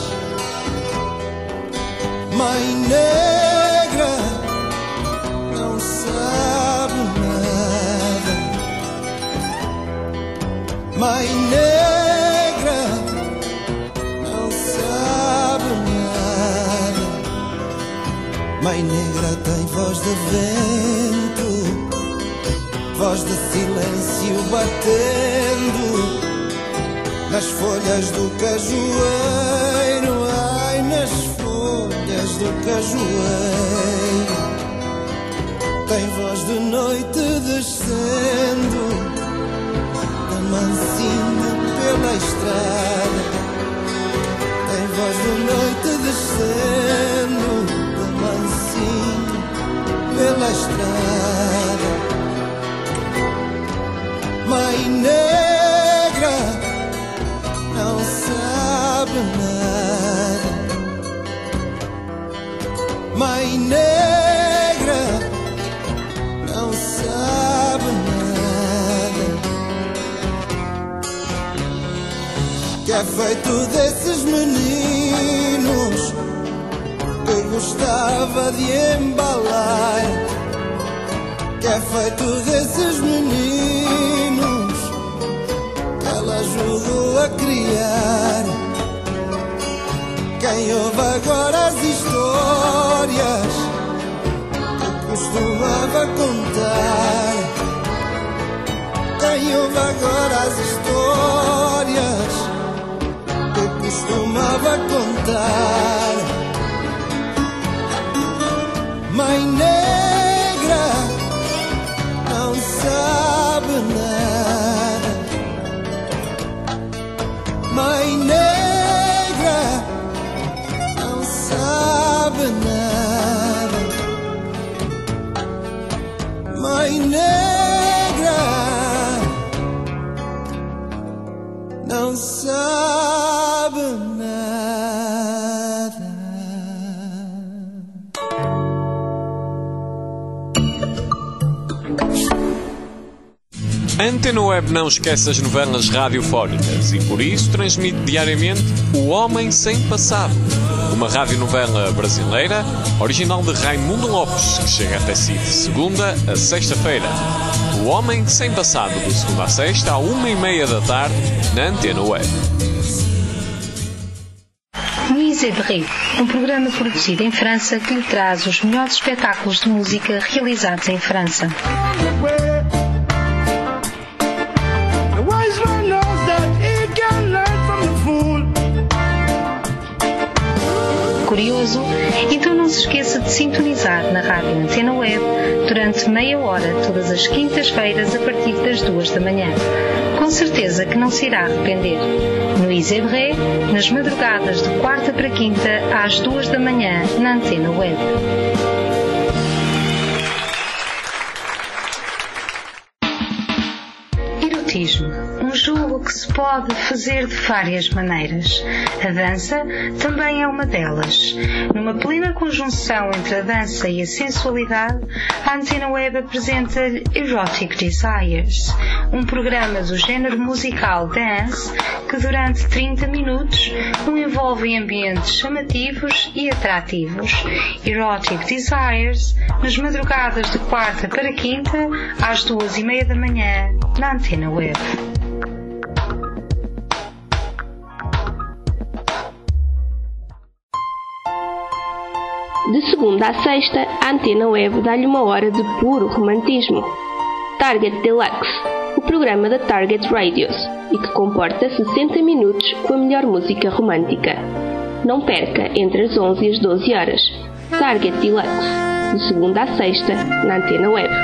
Mãe Negra não sabe nada. Mãe Negra não sabe nada. Mãe Negra tem voz de vento, voz de silêncio batendo nas folhas do cajueiro. Ai, nas folhas do cajueiro. Tem voz de noite descendo da mansinho pela estrada. Tem voz de noite descendo da mansinho pela estrada. Mãe Negra não sabe nada. Mãe Negra não sabe nada. Que é feito desses meninos que gostava de embalar? Que é feito desses meninos que ela ajudou a criar? Quem ouve agora as histórias que costumava contar? Quem ouve agora as histórias que costumava contar? Mãe Negra não sabe nada. Mãe Negra não sabe nada. Mãe Negra não sabe nada. A Antena Web não esquece as novelas radiofónicas e por isso transmite diariamente O Homem Sem Passado, uma radionovela brasileira original de Raimundo Lopes, que chega até si de segunda a sexta-feira. O Homem Sem Passado, de segunda a sexta, à uma e meia da tarde, na Antena Web. Louise Ebré, um programa produzido em França que lhe traz os melhores espetáculos de música realizados em França. Curioso? Então não se esqueça de sintonizar na Rádio Antena Web durante meia hora todas as quintas-feiras a partir das duas da manhã. Com certeza que não se irá arrepender. Louise Ebré, nas madrugadas de quarta para quinta às duas da manhã na Antena Web. Erotismo, um Um jogo que se pode fazer de várias maneiras. A dança também é uma delas. Numa plena conjunção entre a dança e a sensualidade, a Antena Web apresenta-lhe Erotic Desires, um programa do género musical dance que durante trinta minutos o envolve em ambientes chamativos e atrativos. Erotic Desires, nas madrugadas de quarta para quinta, às duas e meia da manhã, na Antena Web. De segunda a sexta, a Antena Web dá-lhe uma hora de puro romantismo. Target Deluxe, o programa da Target Radios, e que comporta sessenta minutos com a melhor música romântica. Não perca entre as onze e as doze horas. Target Deluxe, de segunda a sexta, na Antena Web.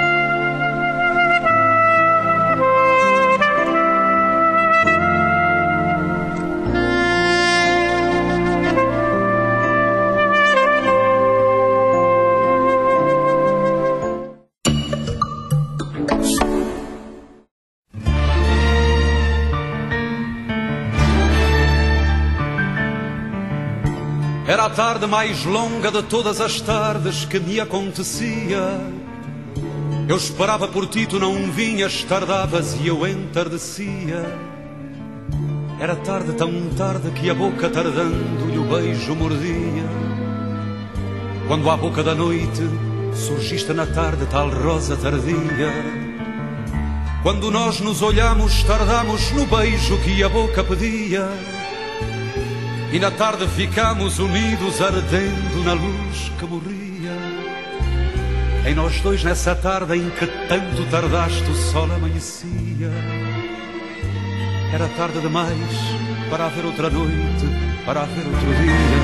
Era a tarde mais longa de todas as tardes que me acontecia. Eu esperava por ti, tu não vinhas, tardavas e eu entardecia. Era tarde, tão tarde, que a boca tardando-lhe o beijo mordia. Quando à boca da noite surgiste na tarde, tal rosa tardia. Quando nós nos olhamos, tardamos no beijo que a boca pedia. E na tarde ficamos unidos, ardendo na luz que morria. Em nós dois, nessa tarde em que tanto tardaste, o sol amanhecia. Era tarde demais para haver outra noite, para haver outro dia.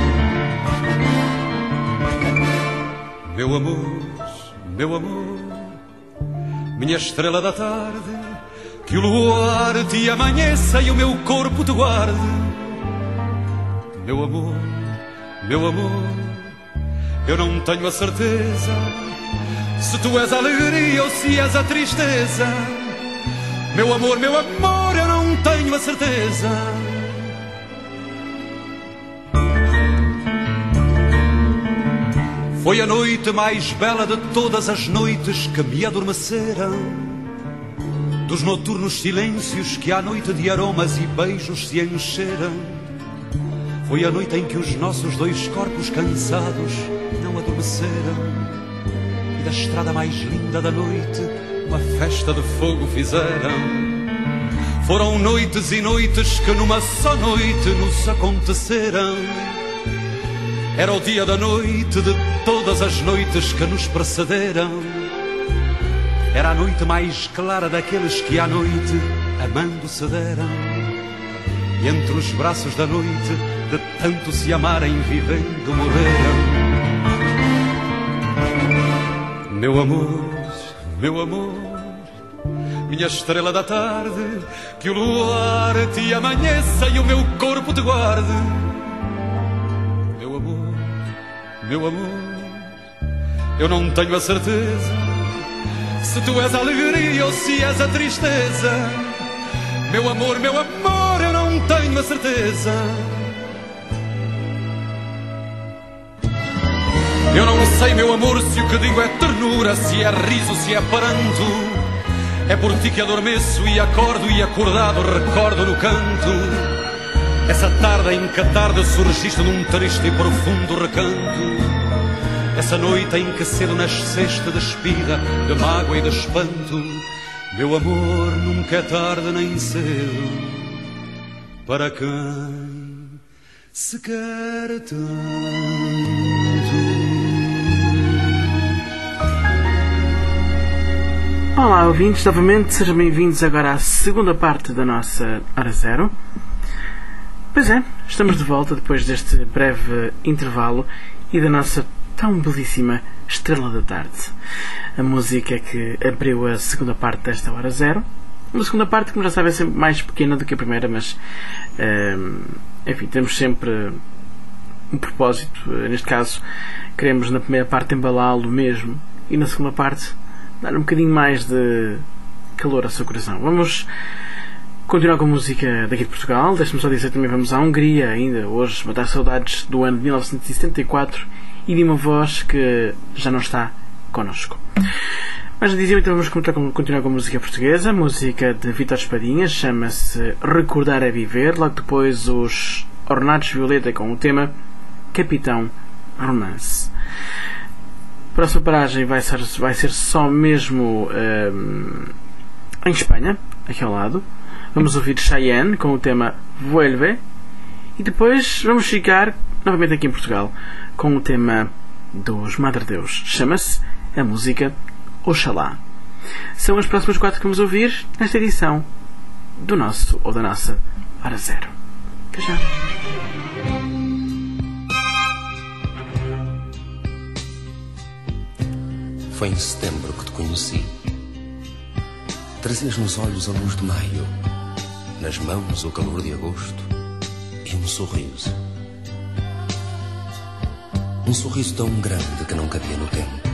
Meu amor, meu amor, minha estrela da tarde, que o luar te amanheça e o meu corpo te guarde. Meu amor, meu amor, eu não tenho a certeza se tu és a alegria ou se és a tristeza. Meu amor, meu amor, eu não tenho a certeza. Foi a noite mais bela de todas as noites que me adormeceram, dos noturnos silêncios que à noite de aromas e beijos se encheram. Foi a noite em que os nossos dois corpos cansados não adormeceram, e da estrada mais linda da noite uma festa de fogo fizeram. Foram noites e noites que numa só noite nos aconteceram. Era o dia da noite de todas as noites que nos precederam. Era a noite mais clara daqueles que à noite amando se deram. E entre os braços da noite, de tanto se amarem, vivendo morreram. Meu amor, meu amor, minha estrela da tarde, que o luar te amanheça e o meu corpo te guarde. Meu amor, meu amor, eu não tenho a certeza se tu és a alegria ou se és a tristeza. Meu amor, meu amor, eu não tenho a certeza. Eu não sei, meu amor, se o que digo é ternura, se é riso, se é pranto. É por ti que adormeço e acordo, e acordado recordo no canto essa tarde em que a tarde surgiste num triste e profundo recanto. Essa noite em que cedo nasceste despida de mágoa e de espanto. Meu amor, nunca é tarde nem cedo para quem se quer tanto. Olá, ouvintes, novamente sejam bem-vindos agora à segunda parte da nossa Hora Zero. Pois é, estamos de volta depois deste breve intervalo e da nossa tão belíssima Estrela da Tarde. A música que abriu a segunda parte desta Hora Zero. Uma segunda parte, como já sabem, é sempre mais pequena do que a primeira, mas hum, enfim, temos sempre um propósito. Neste caso, queremos na primeira parte embalá-lo mesmo e na segunda parte dar um bocadinho mais de calor ao seu coração. Vamos Continuar com música daqui de Portugal. Deixa-me só dizer, também vamos à Hungria ainda hoje, matar saudades do ano de mil novecentos e setenta e quatro e de uma voz que já não está connosco. Mas dizia, então vamos continuar com música portuguesa, música de Vítor Espadinha, chama-se Recordar é Viver, logo depois os Ornatos Violeta com o tema Capitão Romance. A próxima paragem vai ser, vai ser só mesmo um, em Espanha, aqui ao lado. Vamos ouvir Cheyenne com o tema Vuelve e depois vamos ficar novamente aqui em Portugal com o tema dos Madre Deus. Chama-se a música Oxalá. São as próximas quatro que vamos ouvir nesta edição do nosso ou da nossa Hora Zero. Até já. Foi em setembro que te conheci. Trazias nos olhos a luz de maio, nas mãos o calor de agosto e um sorriso. Um sorriso tão grande que não cabia no tempo.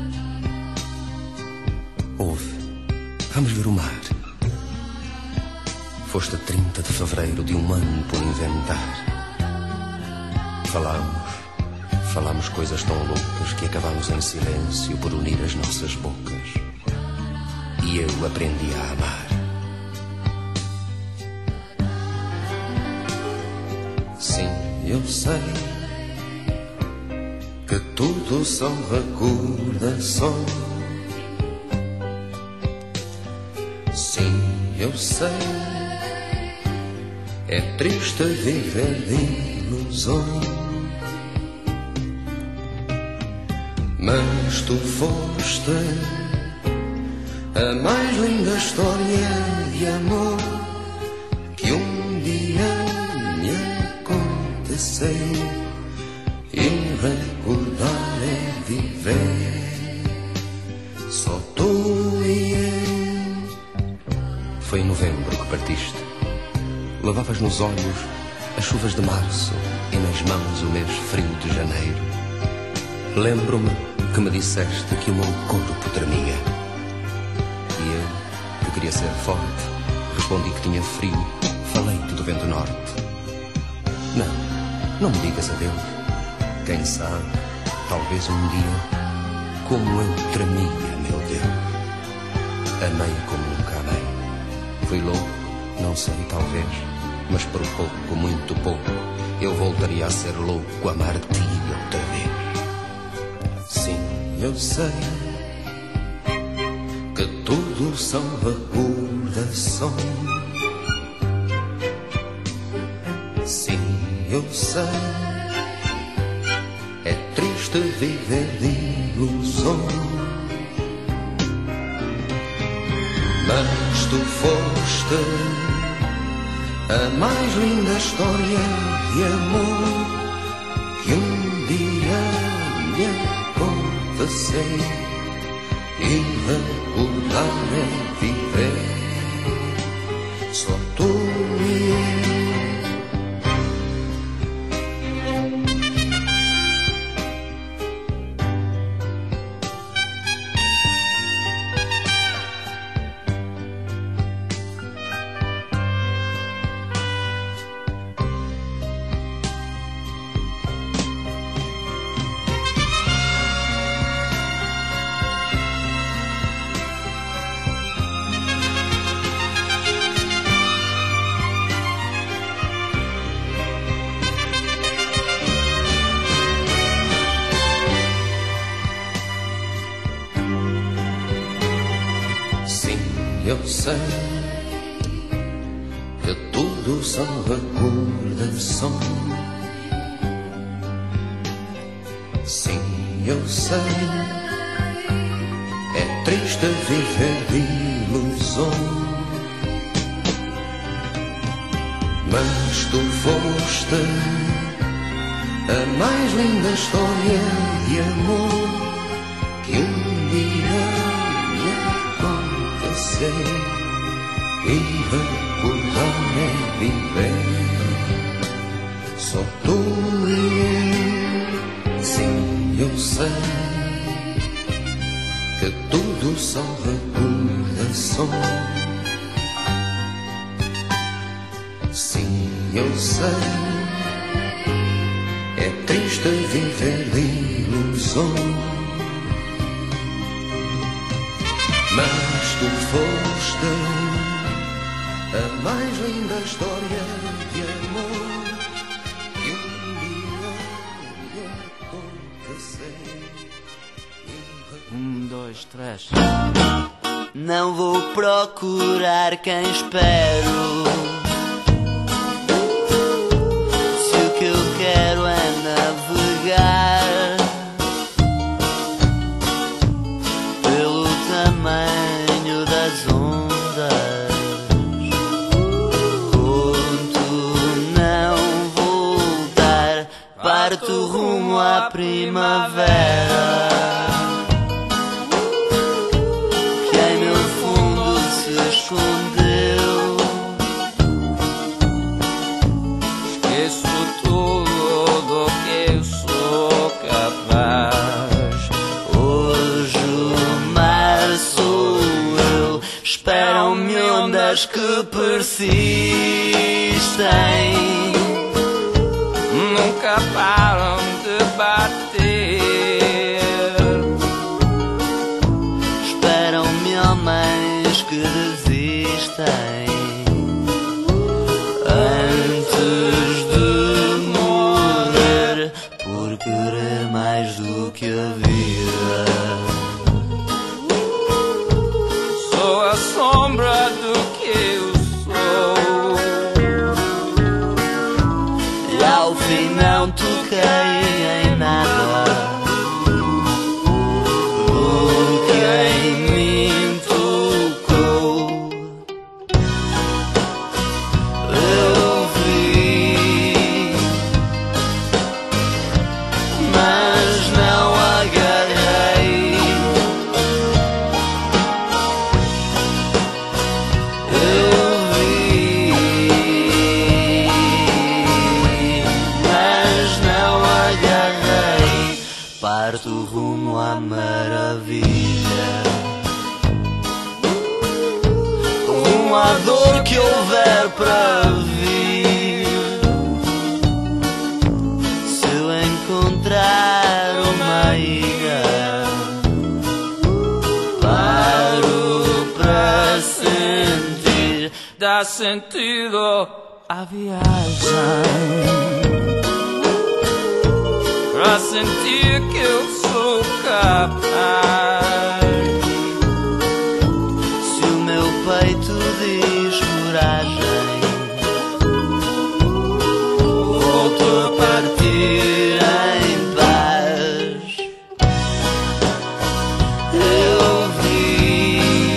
Ouve, vamos ver o mar. Foste a trinta de fevereiro de um ano por inventar. Falámos, falámos coisas tão loucas que acabámos em silêncio por unir as nossas bocas. E eu aprendi a amar. Sim, eu sei que tudo são recordações. Sim, eu sei, é triste viver de ilusões. Mas tu foste a mais linda história de amor que um dia me aconteceu. E recordar é viver, só tu e eu. Foi em novembro que partiste. Levavas nos olhos as chuvas de março e nas mãos o mês frio de janeiro. Lembro-me que me disseste que o meu corpo tremia. E eu, que queria ser forte, respondi que tinha frio. Falei-te do vento norte. Não, não me digas adeus. Quem sabe, talvez um dia, como eu tremia, meu Deus. Amei como nunca amei. Fui louco, não sei, talvez, mas por pouco, muito pouco, eu voltaria a ser louco, amar-te outra vez. Sim, eu sei que tudo são recordações. Sim, eu sei, é triste viver de ilusões. Mas tu foste a mais linda história de amor que um dia me aconteceu. E recordar é viver, só tu e eu. Eu sei que tudo são recordações. Sim, eu sei, é triste viver de ilusões. Mas tu foste a mais linda história de amor que um dia e recordar é viver, só tu e eu. Sim, eu sei que tudo são recordações. Sim, eu sei, é triste viver de ilusão, mas tu foste a mais linda história de amor que um dia me aconteceu. Um, dois, três. Não vou procurar quem espero, se o que eu quero é navegar pelo tamanho das ondas. Conto não voltar, parto rumo à primavera. Escondeu. Esqueço tudo do que eu sou capaz. Hoje o mar sou eu. Esperam-me ondas que persistem, nunca param de bater. Esperam-me homens que desistem antes de morrer, por querer mais do que a vida. Sou a sombra do que eu sou, e ao fim não toquei em nada do que em mim rumo à maravilha, rumo à dor que houver para vir. Se eu encontrar uma ilha, paro para sentir, dá sentido à viagem, pra sentir que eu sou capaz. Se o meu peito diz coragem, volto a partir em paz. Eu vi,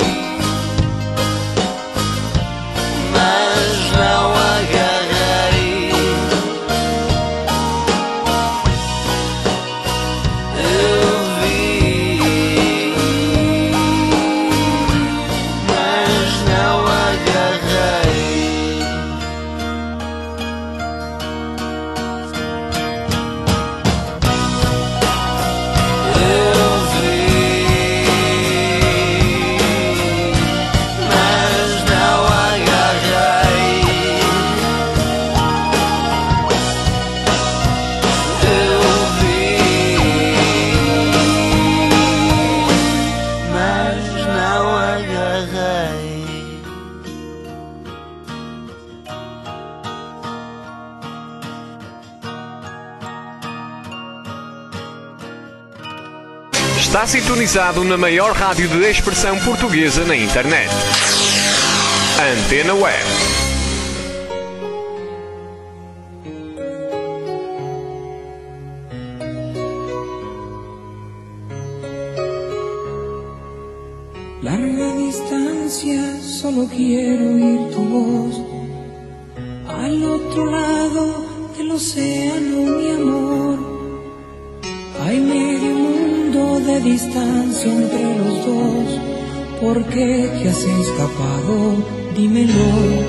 mas não agarrei. Está sintonizado na maior rádio de expressão portuguesa na internet. Antena Web. Larga distancia, solo quiero oír tu voz. Al otro lado del océano, mi amor, hay medio mundo de distancia entre los dos. ¿Por qué te has escapado? Dímelo.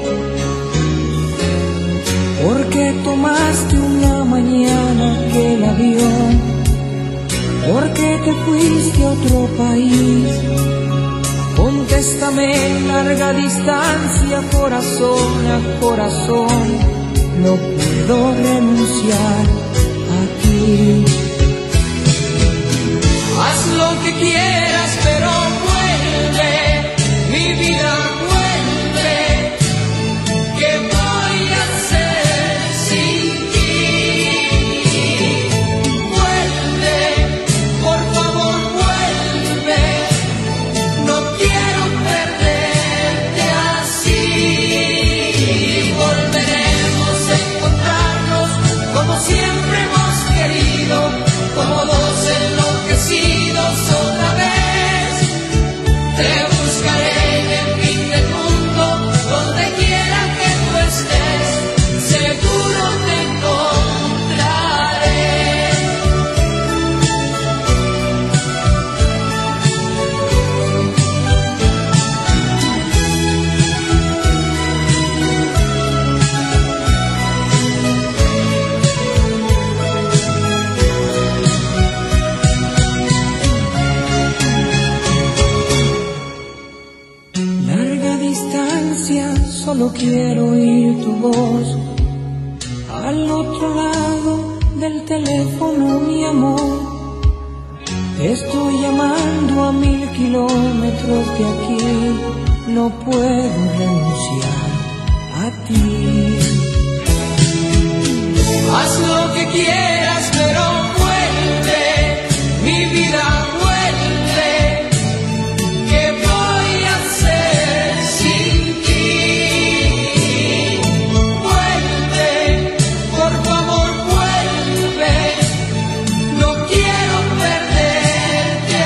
¿Por qué tomaste una mañana aquel avión? ¿Por qué te fuiste a otro país? Ponte Contéstame, larga distancia, corazón a corazón, no puedo renunciar a ti. Haz lo que quieras, pero vuelve, mi vida vuelve. ¿Qué voy a hacer sin ti? Vuelve, por favor vuelve. No quiero perderte así. Volveremos a encontrarnos como siempre hemos querido, como dos enloquecidos otra vez. Te buscaré en el fin del mundo, donde quiera que tú estés, seguro te encontraré. Larga distancia, solo quiero oír tu voz. Al otro lado del teléfono, mi amor, te estoy llamando a mil kilómetros de aquí. No puedo renunciar a ti. Haz lo que quieras, pero vuelve, mi vida vuelve. ¿Qué voy a hacer sin ti? Vuelve, por favor vuelve. No quiero perderte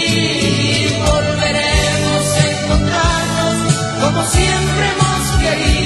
así. Volveremos a encontrarnos como siempre hemos querido.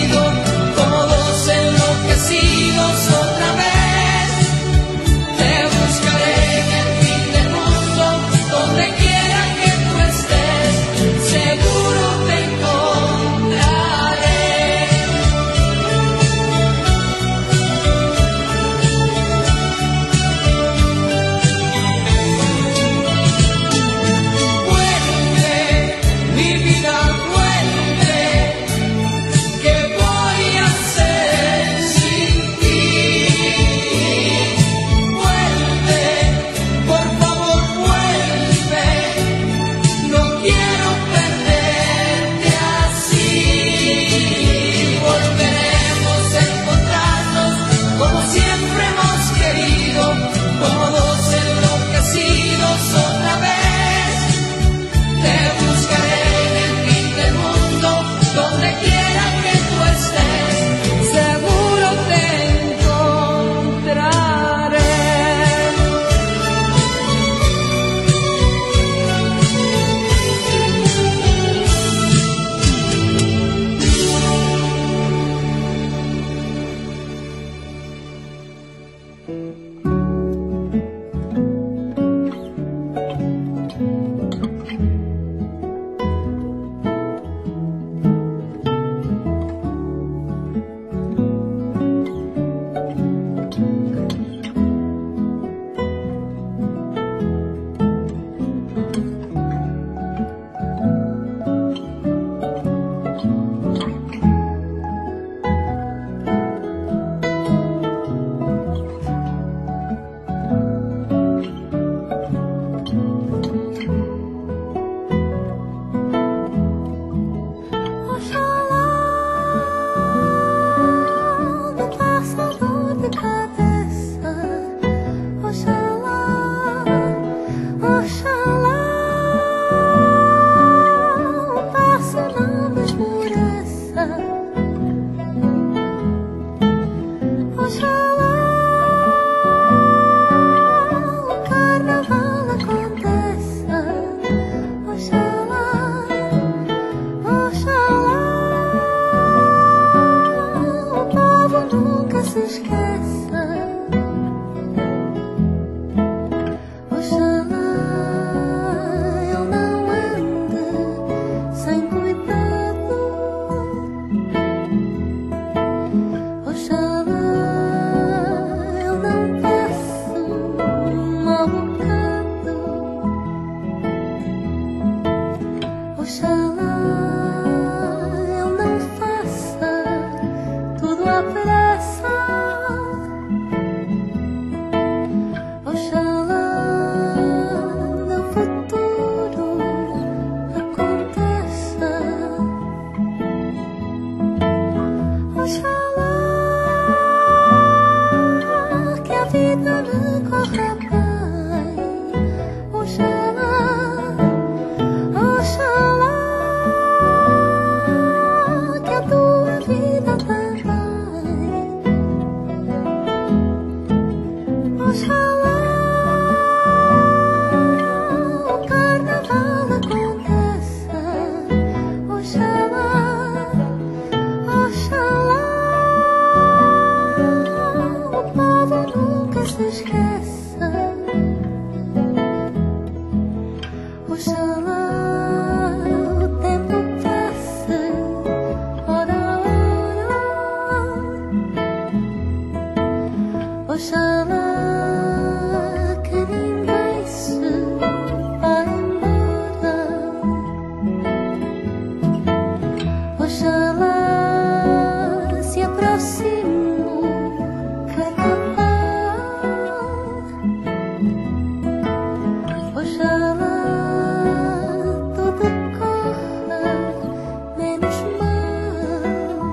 à pressa. Oxalá no futuro aconteça. Oxalá que a vida me corra bem. Oxalá, oxalá que a tua vida também. Oxalá o carnaval aconteça. Oxalá, oxalá o povo nunca se esqueça. Oxalá o tempo passe, ora, ora. Oxalá que ninguém se vá embora. Oxalá se aproxime o carnaval. Oxalá tudo corra menos mal.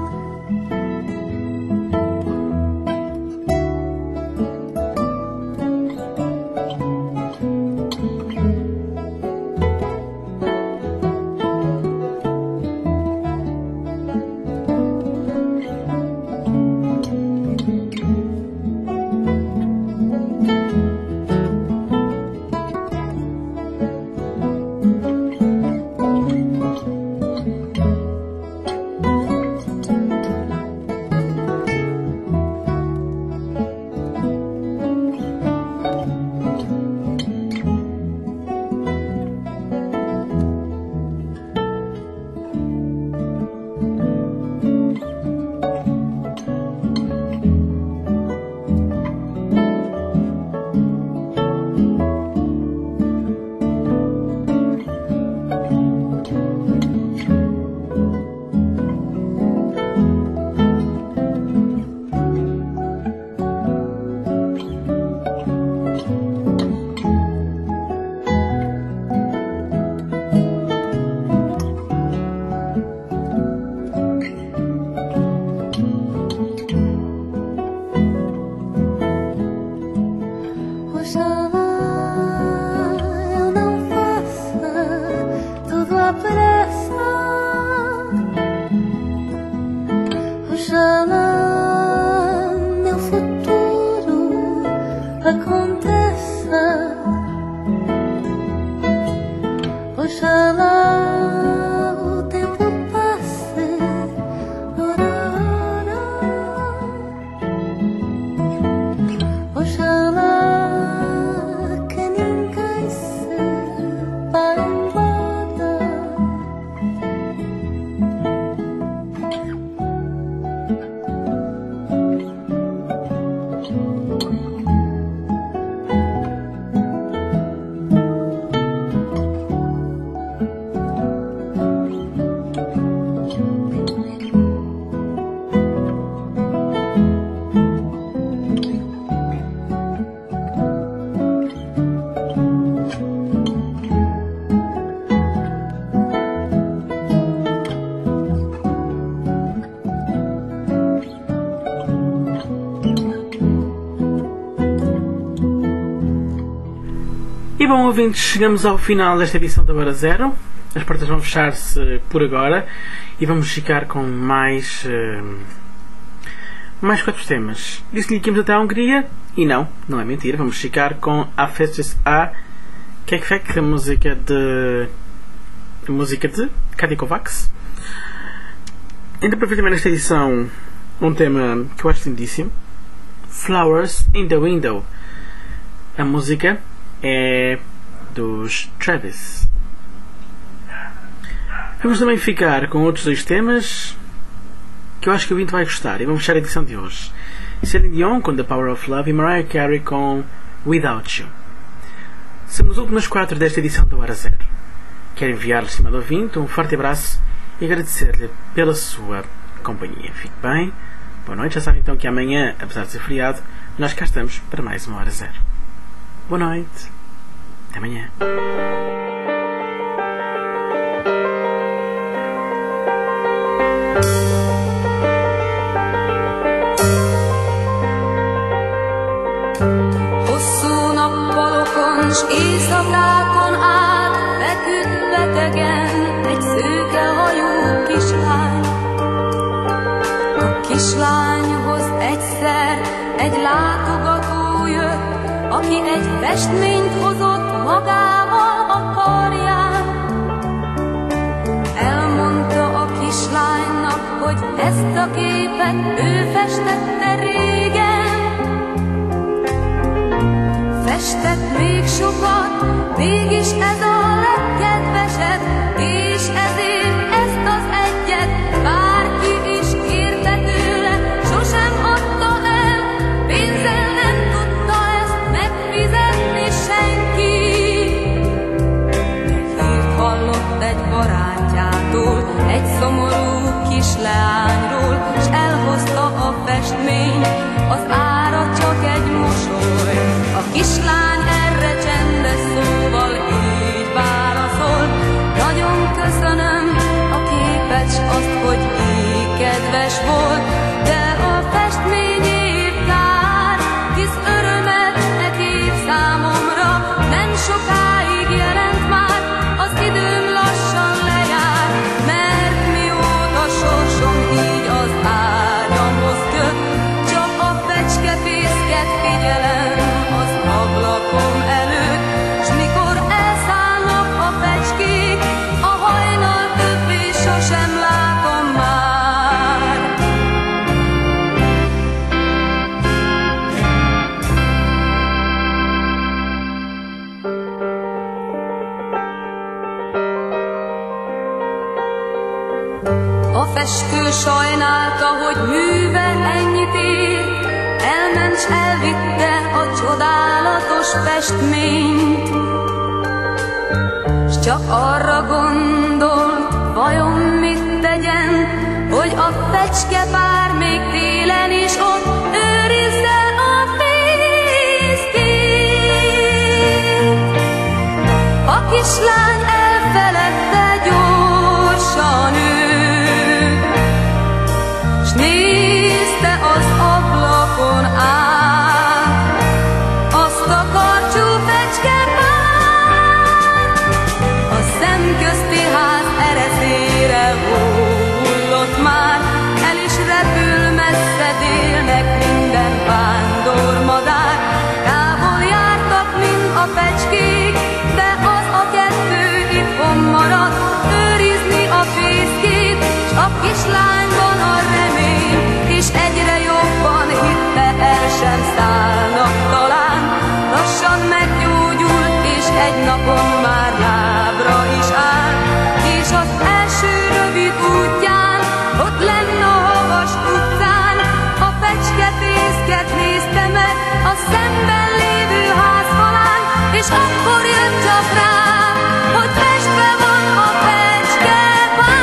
Oxalá eu não faça tudo à pressa. Oxalá meu futuro aconteça. Oxalá o tempo passe, ora, ora. Oxalá que ninguém se vá embora. E bom, ouvintes, chegamos ao final desta edição da Hora Zero. As portas vão fechar-se por agora e vamos ficar com mais uh, mais quatro temas. Disse-lhe que íamos até à Hungria e não, não é mentira, vamos ficar com A Festas A Kekfek, a música de a música de Kati Kovacs. Ainda para ver também nesta edição um tema que eu acho lindíssimo, Flowers in the Window. A música é dos Travis. Vamos também ficar com outros dois temas que eu acho que o ouvinte vai gostar e vamos fechar a edição de hoje. Celine Dion com The Power of Love e Mariah Carey com Without You. Somos as últimas quatro desta edição do Hora Zero. Quero enviar-lhe, estimado ouvinte, um forte abraço e agradecer-lhe pela sua companhia. Fique bem, Boa noite, já sabem então que amanhã, apesar de ser feriado, nós cá estamos para mais uma hora zero. Boa noite, até amanhã. Hosszú nappalokon s éjszakákon át feküdt betegen egy szőke hajú kislány. A kislányhoz egyszer egy látogató jött, aki egy festményt hozott magával a karján. Elmondta a kislánynak, hogy ezt a képet ő festette régen. Festett még sokat, mégis ez a legkedvesebb, és ezért ezt az egyet bárki is kérte tőle, sosem adta el, pénzzel nem tudta ezt megfizetni senki. Egy hírt hallott egy barátjától, egy szomorú kis leányról, s elhozta a festményt, az ára csak egy mosoly. A kislány erre csendes szóval így válaszol: nagyon köszönöm a képet, s azt, hogy így kedves volt, de a festmény épp kár, hisz örömet e kép számomra nem sokáig jelent már, az időm lassan lejár, mert mióta sorsom így az ágyamhoz köt, csak a fecskefészket figyelem az ablakom előtt, s mikor elszállnak a fecskék, a hajnal többé sosem látom már. A festő sajnálta, hogy műve ennyit ér, elment s elvitte a csodálatos festményt. S csak arra gondolt, vajon mit tegyen, hogy a fecskepár még télen is ott őrizze a fészkét. A kislány elfeledte gyorsan őt, s nézte az ablakon át azt a karcsú fecskepárt. A szemközti ház ereszére hullott már, el is repül messze délnek minden vándormadár. Távol jártak mind a fecskék, de az a kettő itthon maradt, őrizni a fészkét, s a kislányban a remény, és egyre jobban hitte, el sem szállnak talán. Lassan meggyógyult, és egy napon már lábra is áll, és az első rövid útján, ott lenn a havas utcán, a fecskefészket nézte meg a szemben lévő házfalán, és akkor jött csak rá, hogy festve van a fecskepár.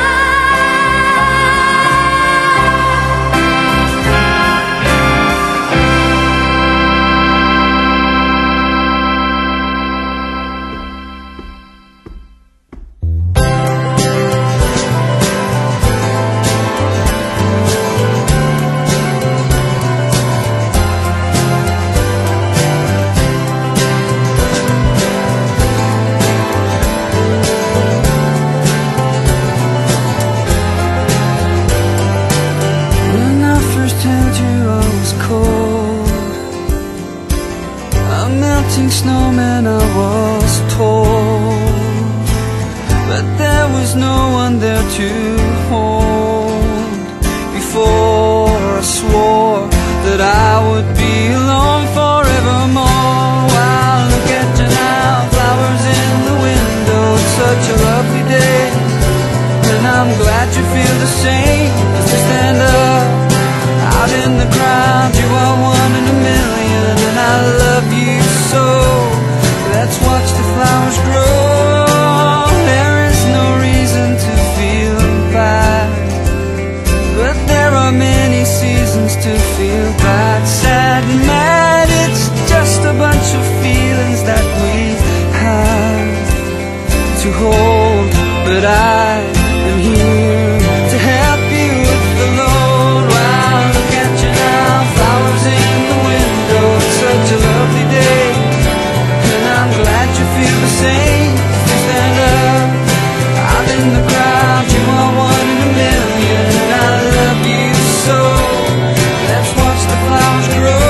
Snowman, I was told, but there was no one there to hold. Before I swore that I would be alone forevermore. Wow, look at you now, flowers in the window, it's such a lovely day, and I'm glad you feel the same. As we stand up out in the crowd, you are one in a million, and I love you so. Let's watch the flowers grow. There is no reason to feel bad, but there are many reasons to feel bad, sad, mad. It's just a bunch of feelings that we have to hold. But I am here to help you with the load. Wow, look at you now, flowers in the window. It's such a lovely day, and I'm glad you feel the same. You stand up out in the crowd, you are one in a million, and I love you so. Let's watch the flowers grow.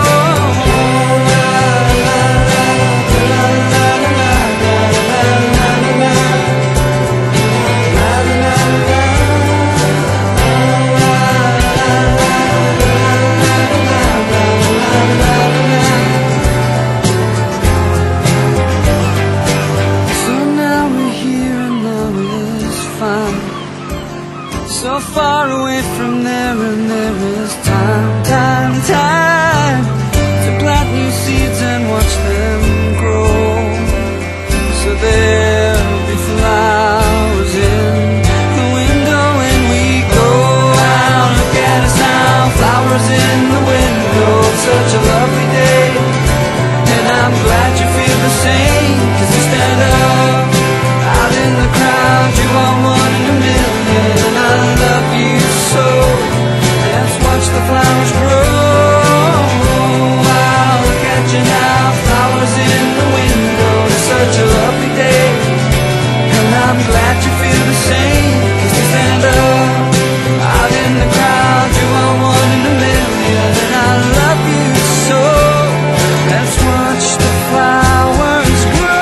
So far away from there, and there is time, time, time to plant new seeds and watch them grow. So there'll be flowers in the window when we go out. Look at us now, flowers in the window. Such a lovely day, and I'm glad you feel the same. 'Cause you stand up out in the crowd, you are one in a million, and I love you so. Let's watch the flowers grow. Wow, look at you now, flowers in the window. It's such a lovely day, and I'm glad you feel the same. 'Cause you stand up out in the crowd, you are one in a million, and I love you so. Let's watch the flowers grow.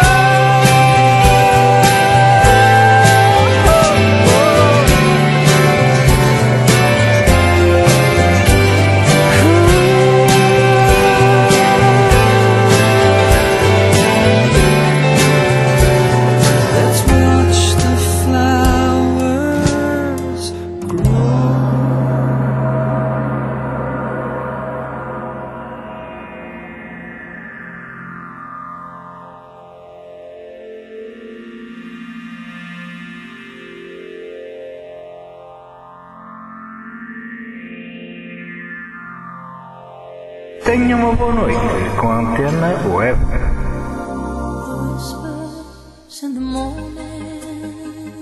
Tenha uma boa noite com a Antena Web. Whispers in the morning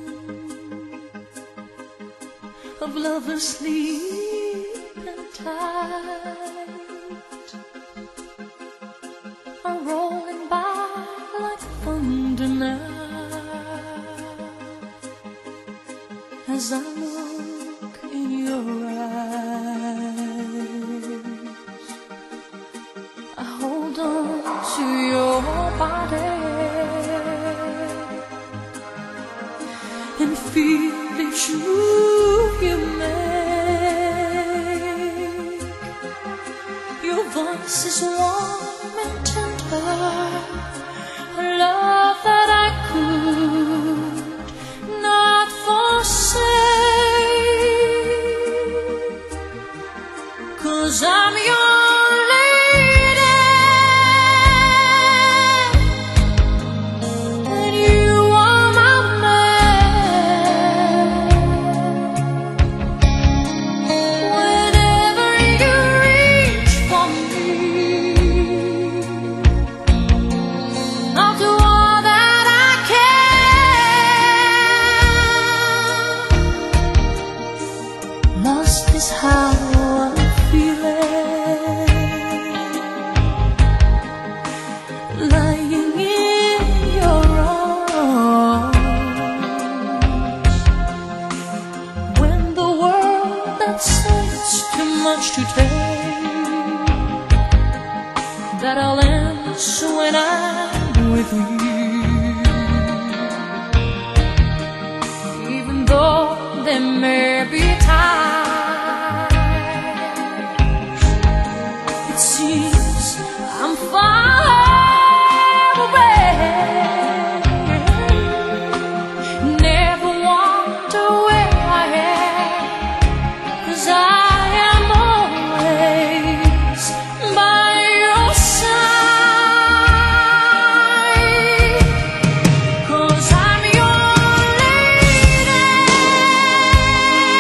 of lovers sleeping tight are rolling by like thunder now as I look in your eyes. I hold on to your body and feel each move you make. Your voice is warm and tender, a love that I could not forsake. 'Cause I'm your how I'm feeling, lying in your arms. When the world that says too much to take, that I'll answer when I'm with you. Even though there may be times I'm far away, never wonder where I am, 'cause I am always by your side. 'Cause I'm your lady.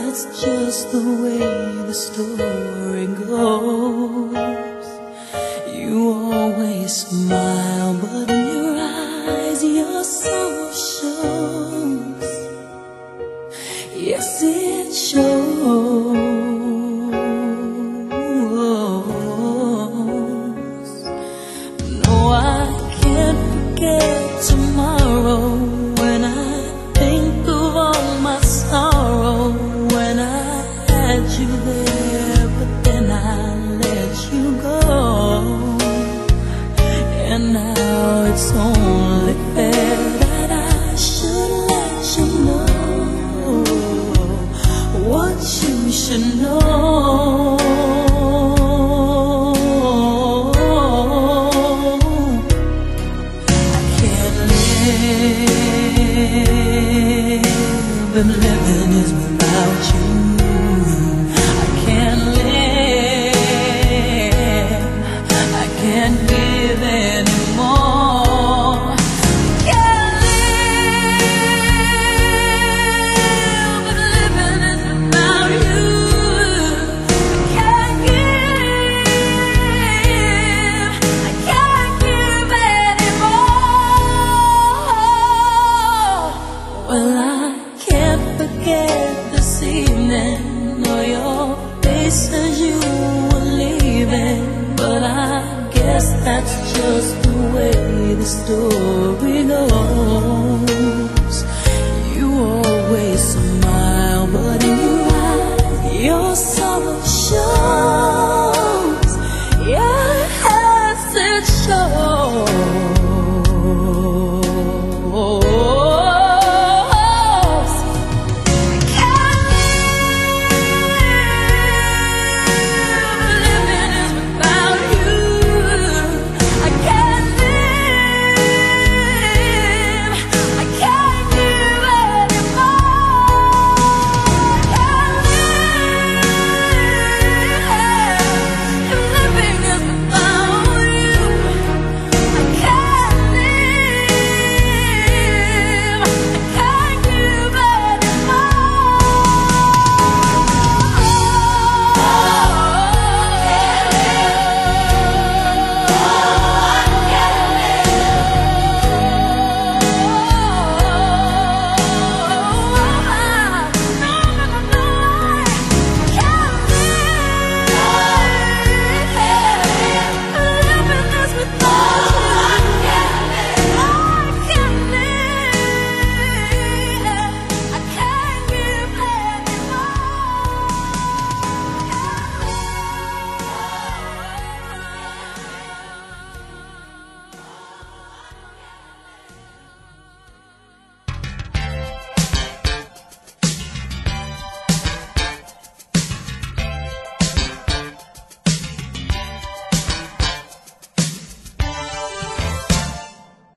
that's just the way the story goes. You always smile, but in your eyes your soul shows. Yes, it shows. No, I can't forget tomorrow when I think of all my sorrow. When I had you there, but then I let you go. And now it's only fair that I should let you know what you should know. I can't live if living is without you. I can't live, I can't give anymore. Can't live if living is without you. I can't give, I can't give anymore. Well, I can't forget this evening or your face as you were leaving, but I guess that's just the way the story goes. You always smile, but in your eyes your sorrow